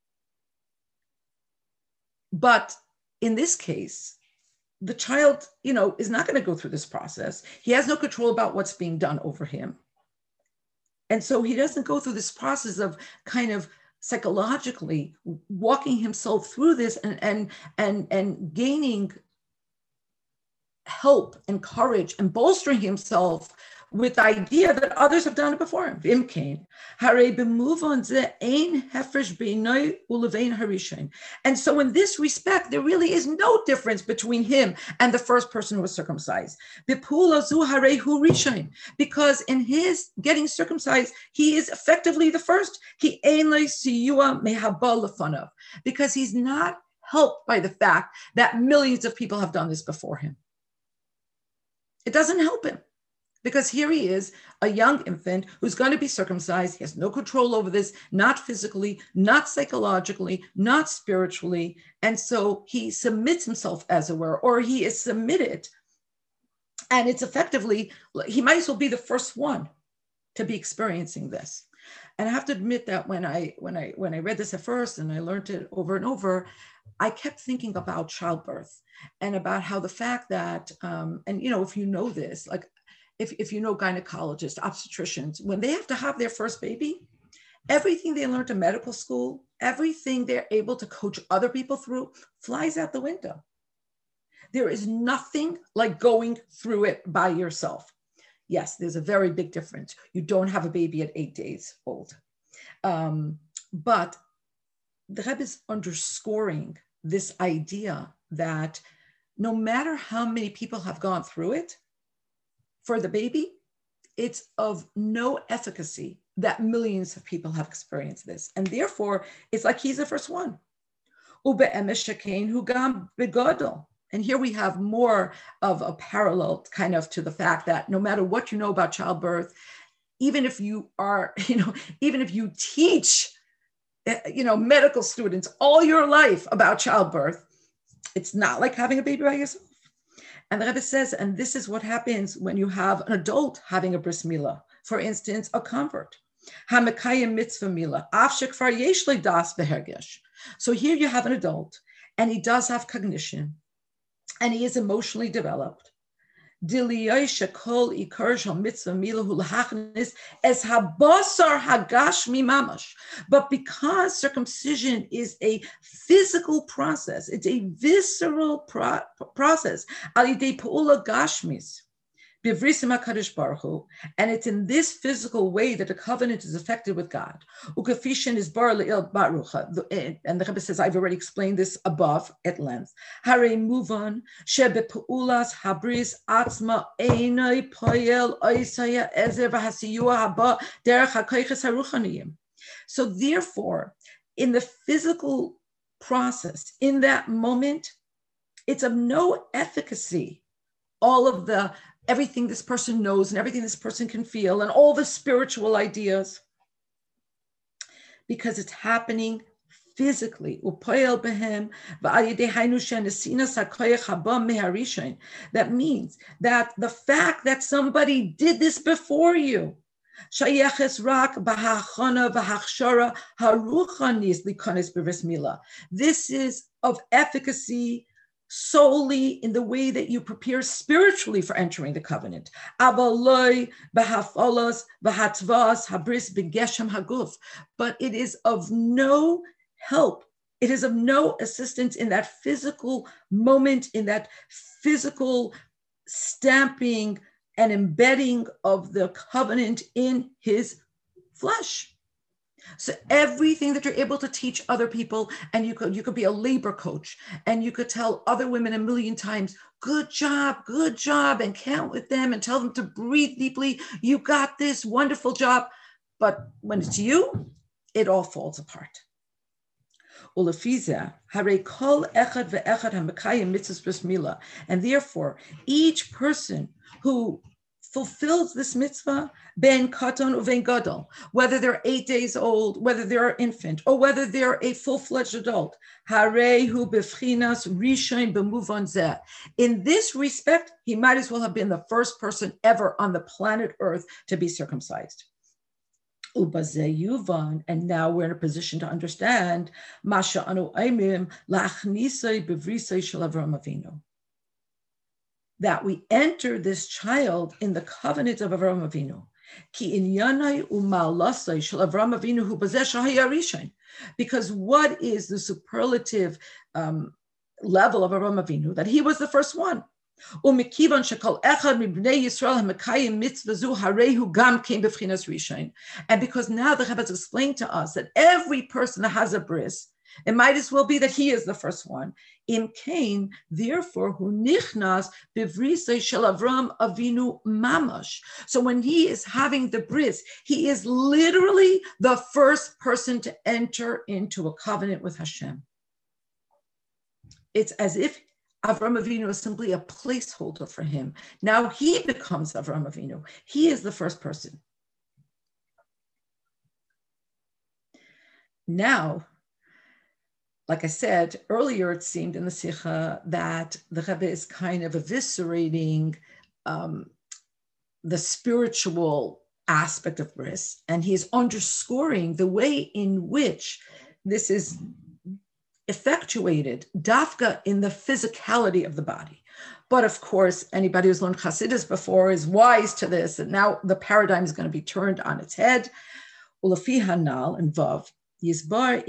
But in this case, the child, you know, is not going to go through this process. He has no control about what's being done over him. And so he doesn't go through this process of kind of psychologically walking himself through this and, and, and, and gaining help and courage and bolstering himself with the idea that others have done it before him. And so in this respect, there really is no difference between him and the first person who was circumcised. Because in his getting circumcised, he is effectively the first. Because he's not helped by the fact that millions of people have done this before him. It doesn't help him. Because here he is, a young infant who's going to be circumcised. He has no control over this, not physically, not psychologically, not spiritually. And so he submits himself, as it were, or he is submitted. And it's effectively, he might as well be the first one to be experiencing this. And I have to admit that when I when I when I read this at first and I learned it over and over, I kept thinking about childbirth and about how the fact that, um, and you know, if you know this, like if, if you know gynecologists, obstetricians, when they have to have their first baby, everything they learned in medical school, everything they're able to coach other people through flies out the window. There is nothing like going through it by yourself. Yes, there's a very big difference. You don't have a baby at eight days old. Um, but the Rebbe is underscoring this idea that no matter how many people have gone through it, for the baby, it's of no efficacy that millions of people have experienced this. And therefore, it's like he's the first one. And here we have more of a parallel kind of to the fact that no matter what you know about childbirth, even if you are, you know, even if you teach, you know, medical students all your life about childbirth, it's not like having a baby by yourself. And the Rebbe says, and this is what happens when you have an adult having a bris milah, for instance, a convert. Hamekayim mitzvah milah, af shekvar yesh le das behergesh. So here you have an adult, and he does have cognition, and he is emotionally developed. But because circumcision is a physical process, it's a visceral pro- process, Bivrisim HaKadosh Baruch Hu, and it's in this physical way that the covenant is effected with God. Ukafishin is bar le'il barucha, and the Rebbe says, I've already explained this above at length. Hare muvan shebepu'ulas habris atzma einoi poyel oisaya ezer v'hasiyua haba derech hakoiches haruchaniyim. So therefore, in the physical process, in that moment, it's of no efficacy, all of the everything this person knows and everything this person can feel and all the spiritual ideas, because it's happening physically. That means that the fact that somebody did this before you, this is of efficacy solely in the way that you prepare spiritually for entering the covenant. But it is of no help. It is of no assistance in that physical moment, in that physical stamping and embedding of the covenant in his flesh. So everything that you're able to teach other people, and you could you could be a labor coach, and you could tell other women a million times, good job, good job, and count with them and tell them to breathe deeply. You got this, wonderful job. But when it's you, it all falls apart. And therefore, each person who fulfills this mitzvah, ben katan uven gadol, whether they're eight days old, whether they're an infant, or whether they're a full-fledged adult. Harehu b'fchinas rishon b'muvon zeh. In this respect, he might as well have been the first person ever on the planet Earth to be circumcised. Ubazeh yuvan, and now we're in a position to understand masha anu aimim lachnisei bevrisei shel Avram Avinu, that we enter this child in the covenant of Avram Avinu. Ki inyanai umalasai shel Avram Avinu hu bazeh shahaya rishon. Because what is the superlative um, level of Avram Avinu? That he was the first one. Umikivan shekol echad mibnei Yisrael hamekayim mitzvah zu harehu gam kein b'fchinas rishon. And because now the Rebbe has explained to us that every person that has a bris, it might as well be that he is the first one. In Cain, therefore, who nichnas bivrisei shel Avram Avinu mamash. So when he is having the bris, he is literally the first person to enter into a covenant with Hashem. It's as if Avram Avinu is simply a placeholder for him. Now he becomes Avram Avinu. He is the first person. Now, like I said earlier, it seemed in the Sikha that the Rebbe is kind of eviscerating um, the spiritual aspect of bris, and he is underscoring the way in which this is effectuated, dafka, in the physicality of the body. But of course, anybody who's learned Chassidus before is wise to this, and now the paradigm is going to be turned on its head. Ulafi Hanal and Vav. Now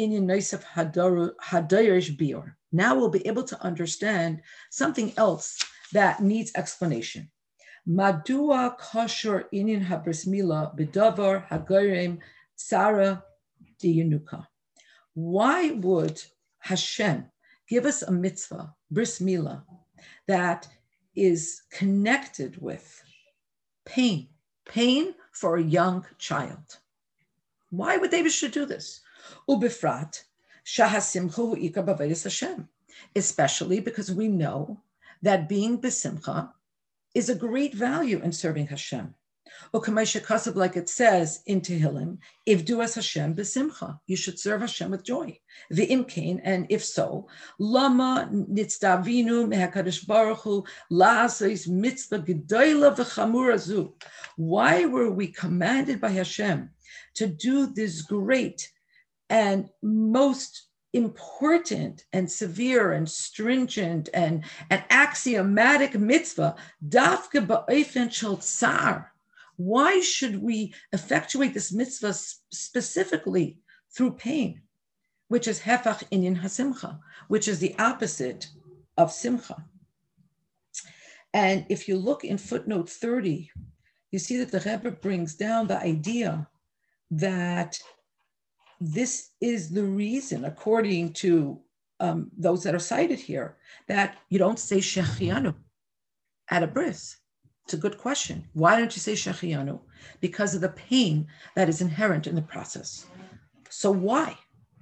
we'll be able to understand something else that needs explanation. Madua kashur inin habris mila bedavar hagarim tsara diyanuka. Why would Hashem give us a mitzvah, bris mila, that is connected with pain, pain for a young child? Why would David should do this? Ubifrat shahasimcha hu ikar b'avodas Hashem, especially because we know that being besimcha is a great value in serving Hashem. U'kamei like it says in Tehillim, ivdu es Hashem besimcha, you should serve Hashem with joy. V'im kain, and if so, lama nitztavinu mehakadosh baruch hu la'asais mitzvah gedola v'chamura zu. Why were we commanded by Hashem to do this great and most important and severe and stringent and, and axiomatic mitzvah, dafke ba'ofen shel tsar? Why should we effectuate this mitzvah specifically through pain, which is hefach inyan hasimcha, which is the opposite of simcha? And if you look in footnote thirty, you see that the Rebbe brings down the idea that this is the reason, according to um, those that are cited here, that you don't say Shechianu at a bris. It's a good question. Why don't you say Shechianu? Because of the pain that is inherent in the process. So why?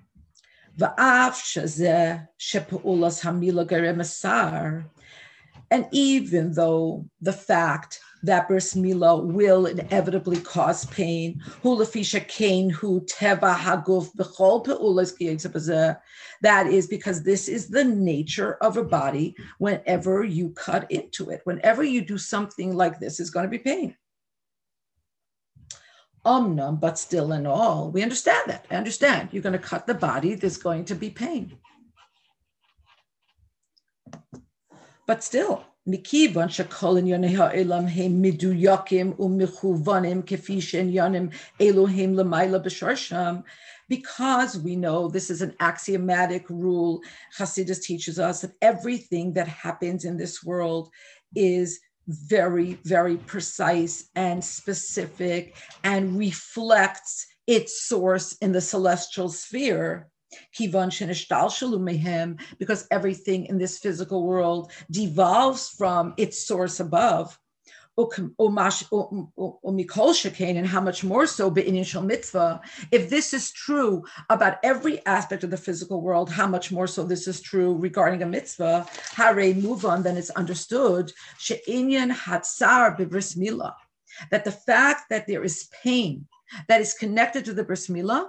And even though the fact that bris milah will inevitably cause pain, that is because this is the nature of a body. Whenever you cut into it, whenever you do something like this, is going to be pain. Omnam, but still in all, we understand that. I understand. You're going to cut the body, there's going to be pain. But still, because we know this is an axiomatic rule, Hasidus teaches us that everything that happens in this world is very, very precise and specific and reflects its source in the celestial sphere. Because everything in this physical world devolves from its source above. And how much more so b'inyan mitzvah. If this is true about every aspect of the physical world, how much more so this is true regarding a mitzvah? Hare move on, then it's understood she'inyan hatzar b'bris milah, that the fact that there is pain that is connected to the bris milah,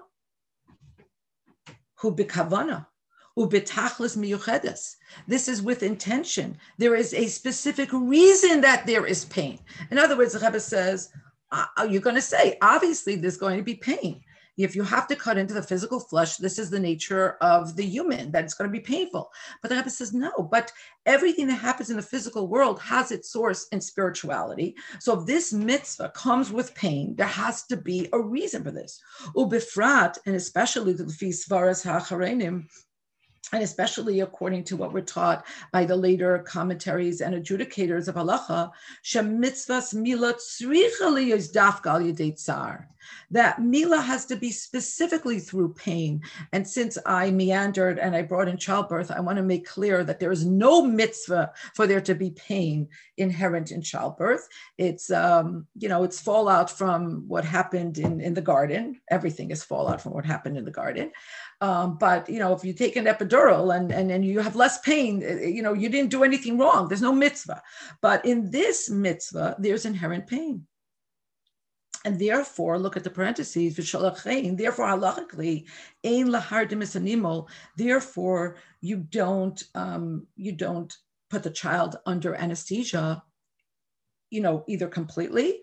hu b'kavana, hu b'tachlis miyuchedes. This is with intention. There is a specific reason that there is pain. In other words, the Rebbe says, uh, you're going to say, obviously, there's going to be pain. If you have to cut into the physical flesh, this is the nature of the human, that it's going to be painful. But the Rebbe says, no, but everything that happens in the physical world has its source in spirituality. So if this mitzvah comes with pain, there has to be a reason for this. Ubifrat, and especially the Svaras HaAcharenim, and especially according to what we're taught by the later commentaries and adjudicators of halacha, shemitzvahs milah tzricha liyos dafka al yedei tsar, that milah has to be specifically through pain. And since I meandered and I brought in childbirth, I want to make clear that there is no mitzvah for there to be pain inherent in childbirth. It's, um, you know, it's fallout from what happened in, in the garden. Everything is fallout from what happened in the garden. Um, but, you know, if you take an epidural and, and, and you have less pain, you know, you didn't do anything wrong. There's no mitzvah. But in this mitzvah, there's inherent pain. And therefore, look at the parentheses, therefore, halachically, ein lahar demis, therefore, you don't, um, you don't put the child under anesthesia, you know, either completely,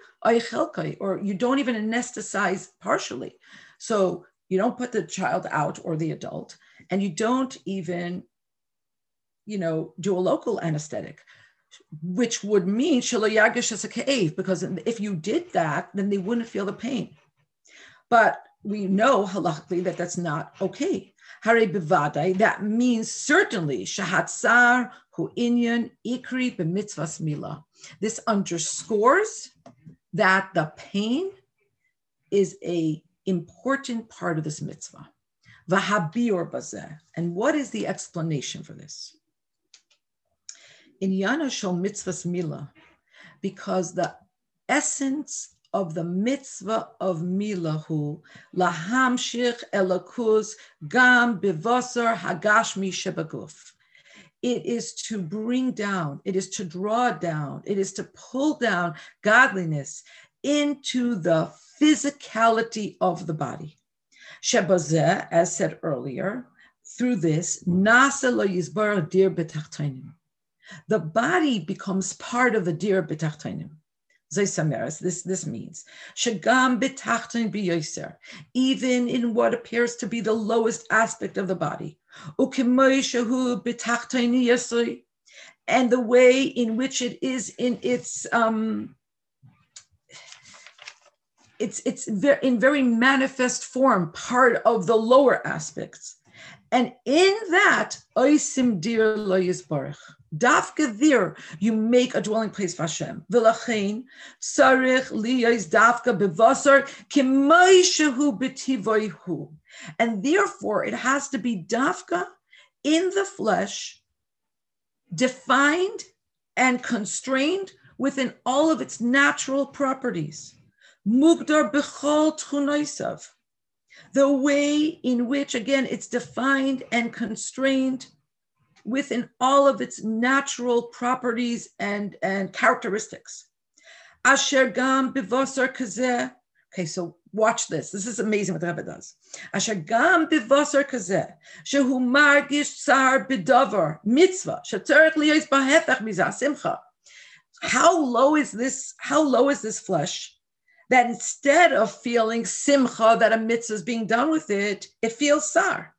or you don't even anesthetize partially. So you don't put the child out or the adult, and you don't even, you know, do a local anesthetic, which would mean shelo yargish as a ka'ev, because if you did that, then they wouldn't feel the pain. But we know halachically that that's not okay. Hare bivadai, that means certainly shahatzar hu inyan ikri b'mitzvahs milah. This underscores that the pain is a important part of this mitzvah. Vahabior bazeh. And what is the explanation for this? In Yana shel mitzvahs milah, because the essence of the mitzvah of milahu lahamshich elakus gam bivasar hagashmi shebaguf. It is to bring down, it is to draw down, it is to pull down godliness into the physicality of the body. Shebazeh, as said earlier, through this, nasa lo yizbar dir b'tachtainim. The body becomes part of the dir b'tachtainim. Zaysameres, this, this means, shagam b'tachtain b'yoser, even in what appears to be the lowest aspect of the body. Ukimoy shehu b'tachtayni yasoi, and the way in which it is in its um, It's, it's in very manifest form, part of the lower aspects. And in that, oisim dir lo yisbarach. Dafka there, you make a dwelling place for Hashem. V'lachein, tzarich liyos dafka bevasar kimay shehu b'tivoihu. And therefore, it has to be dafka in the flesh, defined and constrained within all of its natural properties. Mugdar b'chol tchunoisav. The way in which, again, it's defined and constrained within all of its natural properties and, and characteristics. Asher gam bivasar kazeh. Okay, so watch this. This is amazing what the Rebbe does. Asher gam bivasar kazeh, shehu margish tsar bidavar mitzvah shetzarech liyos bahefach mizah simcha. How low is this? How low is this flesh? That instead of feeling simcha that a mitzvah is being done with it, it feels sar.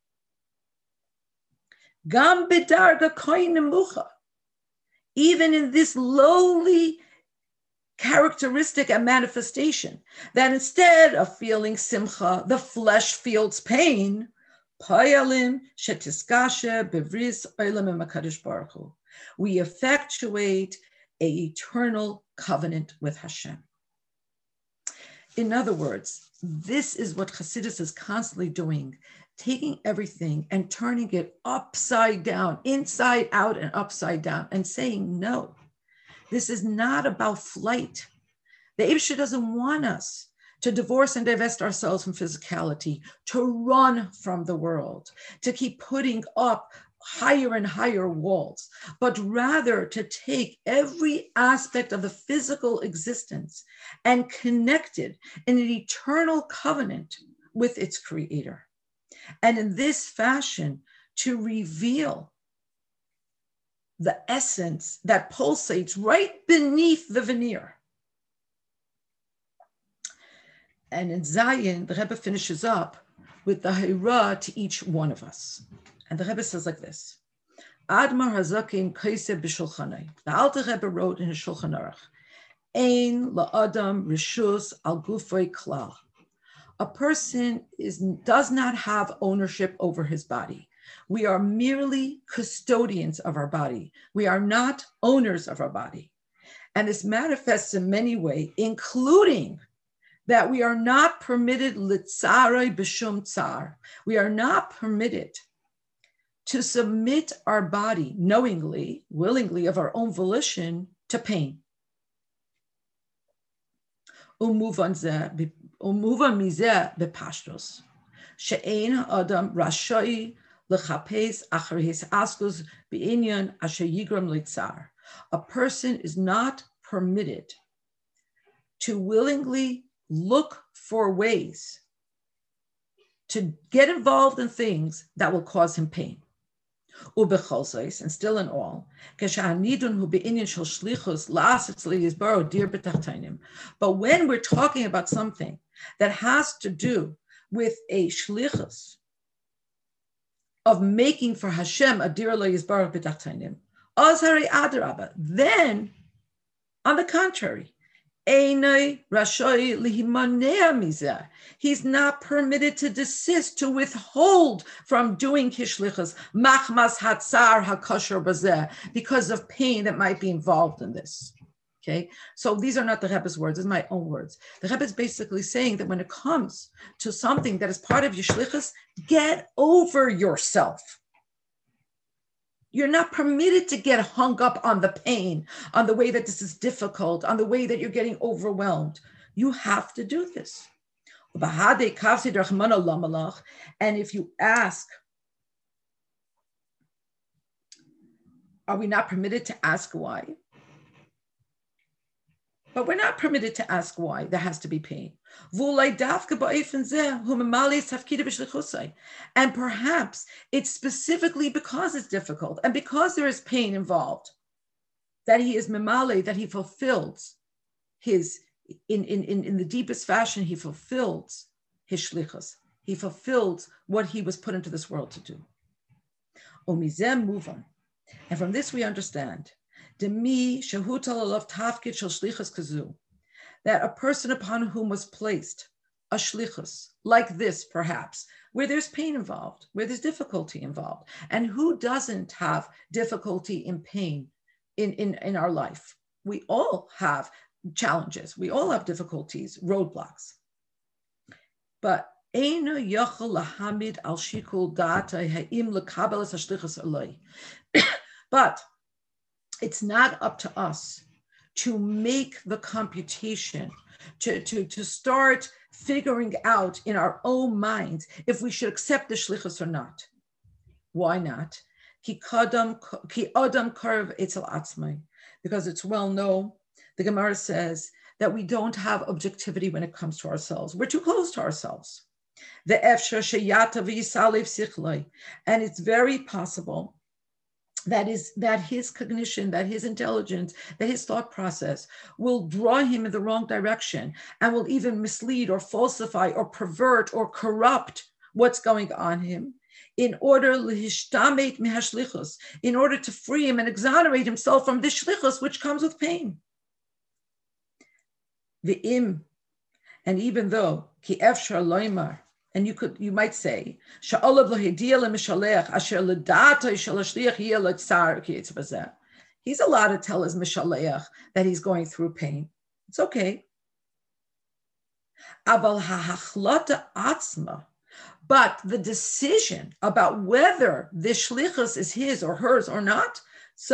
Gam b'darga koyin nemucha. Even in this lowly characteristic and manifestation, that instead of feeling simcha, the flesh feels pain. Payalim shetiskashe bevris olam emakadosh baruch hu. We effectuate an eternal covenant with Hashem. In other words, this is what Chassidus is constantly doing, taking everything and turning it upside down, inside out and upside down, and saying, no, this is not about flight. The Eibusher doesn't want us to divorce and divest ourselves from physicality, to run from the world, to keep putting up higher and higher walls, but rather to take every aspect of the physical existence and connect it in an eternal covenant with its creator. And in this fashion, to reveal the essence that pulsates right beneath the veneer. And in Zion, the Rebbe finishes up with the Hira to each one of us. And the Rebbe says like this: Admar Hazakin Kaise B'Shulchanai. The Alter Rebbe wrote in his Shulchan Aruch, Ein la'adam rishus al gufay klal. A person is, does not have ownership over his body. We are merely custodians of our body. We are not owners of our body. And this manifests in many ways, including that we are not permitted litzarai b'shum tsar. We are not permitted to submit our body knowingly, willingly, of our own volition to pain. Umuvan mizeh bepashtos. She'ein ha'adam rashai l'chapes achar his askus b'inyan asher yigram litzar. A person is not permitted to willingly look for ways to get involved in things that will cause him pain. And still in all, but when we're talking about something that has to do with a shlichus of making for Hashem a dir lo yisbarach b'tachtainim, then, on the contrary, he's not permitted to desist, to withhold from doing kishlichas, machmas hatzar hakosher bazeh, because of pain that might be involved in this. Okay, so these are not the Rebbe's words, these are my own words. The Rebbe is basically saying that when it comes to something that is part of your shlichus, get over yourself. You're not permitted to get hung up on the pain, on the way that this is difficult, on the way that you're getting overwhelmed. You have to do this. And if you ask, are we not permitted to ask why? But we're not permitted to ask why. There has to be pain. And perhaps it's specifically because it's difficult and because there is pain involved that he is memale, that he fulfills his, in, in, in, in the deepest fashion, he fulfills his shlichus. He fulfills what he was put into this world to do. And from this we understand that a person upon whom was placed a shlichus like this, perhaps, where there's pain involved, where there's difficulty involved. And who doesn't have difficulty and pain in, in, in our life? We all have challenges. We all have difficulties, roadblocks. But Eino yochel lahamid al shikul data ha'im lekabel es hashlichus aloi. But it's not up to us to make the computation, to, to, to start figuring out in our own minds if we should accept the shlichus or not. Why not? Ki adam karv etzel atzmai. Because it's well known, the Gemara says that we don't have objectivity when it comes to ourselves. We're too close to ourselves. The efshar sheyata v'yisalev sichloi. And it's very possible that is that his cognition, that his intelligence, that his thought process will draw him in the wrong direction and will even mislead or falsify or pervert or corrupt what's going on him in order lihishtamet mihashlichus, in order to free him and exonerate himself from this shlichus which comes with pain. V'im, and even though ki efshar loymar, and you could, you might say, he's allowed to tell his mishaleach that he's going through pain. It's okay. But the decision about whether this shlichus is his or hers or not, it's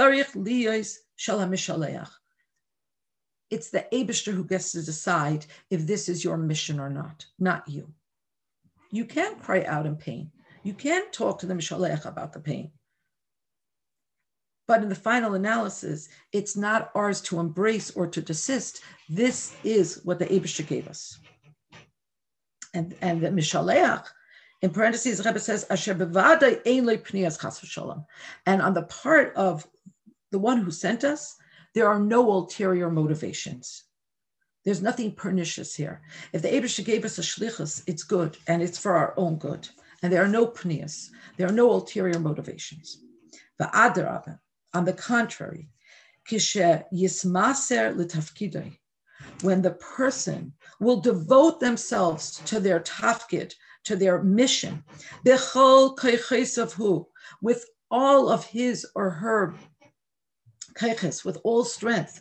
the Eibishter who gets to decide if this is your mission or not, not you. You can't cry out in pain. You can't talk to the Mishalech about the pain. But in the final analysis, it's not ours to embrace or to desist. This is what the Eibishter gave us. And, and the Mishalech, in parentheses, the Rebbe says, Asher bevadai ein lo pnias chas v'shalom. And on the part of the one who sent us, there are no ulterior motivations. There's nothing pernicious here. If the Eibishter gave us a shlichus, it's good, and it's for our own good. And there are no pnias. There are no ulterior motivations. V'adarabah, on the contrary, kishe yismaser l'tafkidei, when the person will devote themselves to their tafkid, to their mission, b'chol kaychesav, with all of his or her kayches, with all strength.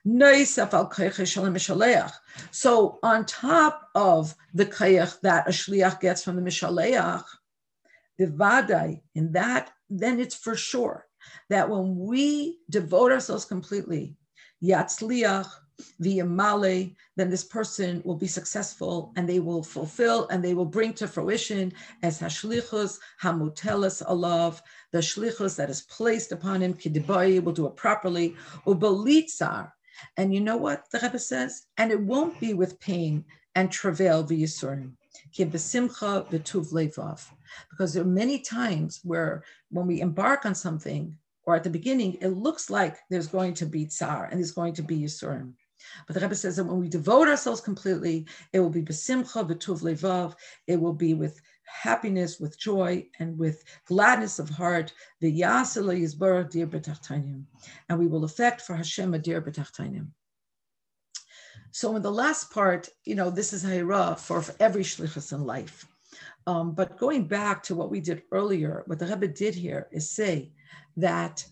So on top of the kayach that a shliach gets from the mishaleach, the vadai, in that, then it's for sure that when we devote ourselves completely, yatzliach v'yamale, then this person will be successful and they will fulfill and they will bring to fruition as hashlichus hamutelas alav, the shlichus that is placed upon him, kidibai, will do it properly, ubelitzar. And you know what the Rebbe says? And it won't be with pain and travail v'yisurim, ki besimcha v'tuv levav. Because there are many times where when we embark on something, or at the beginning, it looks like there's going to be tsar and there's going to be yisurim. But the Rebbe says that when we devote ourselves completely, it will be besimcha v'tuv levav. It will be with happiness, with joy, and with gladness of heart. V'yaseh yizbarach dir b'tachtainim, and we will effect for Hashem a dir b'tachtainim. So in the last part, you know, this is hayra for, for every shlichus in life. Um, but going back to what we did earlier, what the Rebbe did here is say that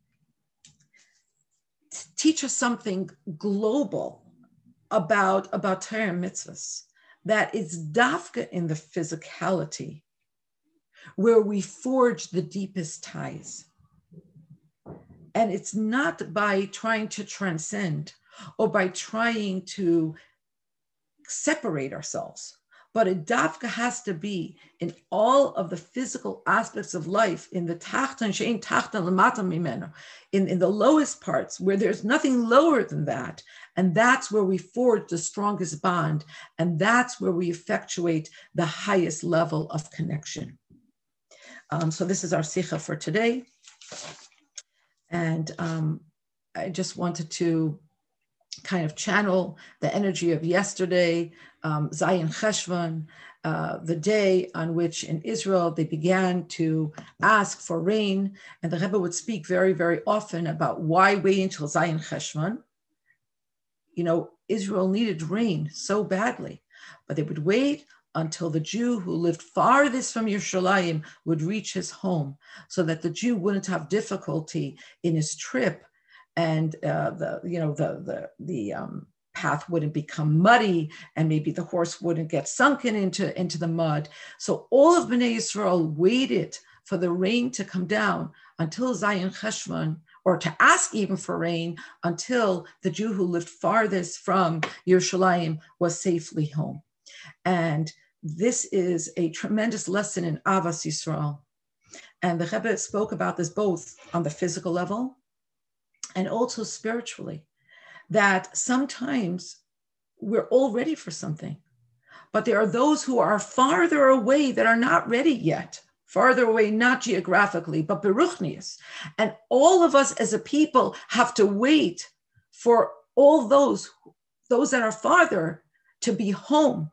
teach us something global about about Torah mitzvahs, that it's dafka in the physicality where we forge the deepest ties. And it's not by trying to transcend or by trying to separate ourselves, but a dafka has to be in all of the physical aspects of life, in the tachtan shein tachtan lamata mimeno, in, in the lowest parts where there's nothing lower than that. And that's where we forge the strongest bond. And that's where we effectuate the highest level of connection. Um, so this is our sikha for today. And um, I just wanted to kind of channel the energy of yesterday, um, Zayin Cheshvan, uh, the day on which in Israel they began to ask for rain. And the Rebbe would speak very, very often about why wait until Zayin Cheshvan. You know, Israel needed rain so badly. but they would wait until the Jew who lived farthest from Yerushalayim would reach his home, so that the Jew wouldn't have difficulty in his trip, and uh, the you know the the the um, path wouldn't become muddy, and maybe the horse wouldn't get sunken into, into the mud. So all of Bnei Yisrael waited for the rain to come down until Zayin Cheshvan, or to ask even for rain until the Jew who lived farthest from Yerushalayim was safely home. And this is a tremendous lesson in Avas Yisrael. And the Rebbe spoke about this both on the physical level and also spiritually, that sometimes we're all ready for something, but there are those who are farther away that are not ready yet, farther away, not geographically, but beruchnius. And all of us as a people have to wait for all those, those that are farther to be home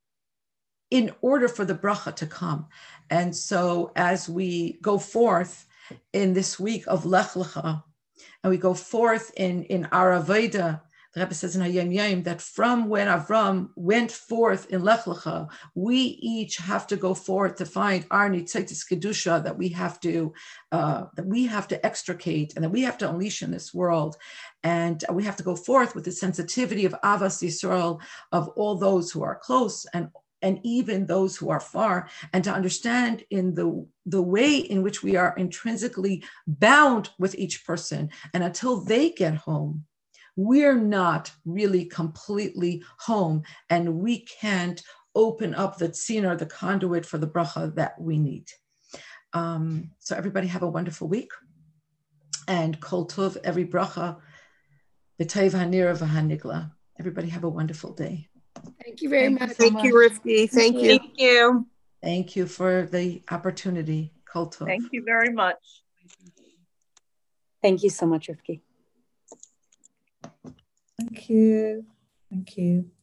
in order for the bracha to come. And so as we go forth in this week of Lech Lecha, and we go forth in, in our Avodah, the Rebbe says in Hayom Yom that from when Avram went forth in Lech Lecha, we each have to go forth to find our Nitzitis Kedusha that we have to uh, that we have to extricate and that we have to unleash in this world. And we have to go forth with the sensitivity of Avas Yisrael, of all those who are close and and even those who are far, and to understand in the, the way in which we are intrinsically bound with each person. And until they get home, we're not really completely home, and we can't open up the tziner, the conduit for the bracha that we need. Um, so everybody have a wonderful week. And kol tov, every bracha, b'teiv hanira v'hanigla. Everybody have a wonderful day. Thank you very Thank much. you so Thank much. you, Rifki. Thank you. Thank you. Thank you for the opportunity. Kol tov. Thank you very much. Thank you so much, Rifki. Thank you. Thank you.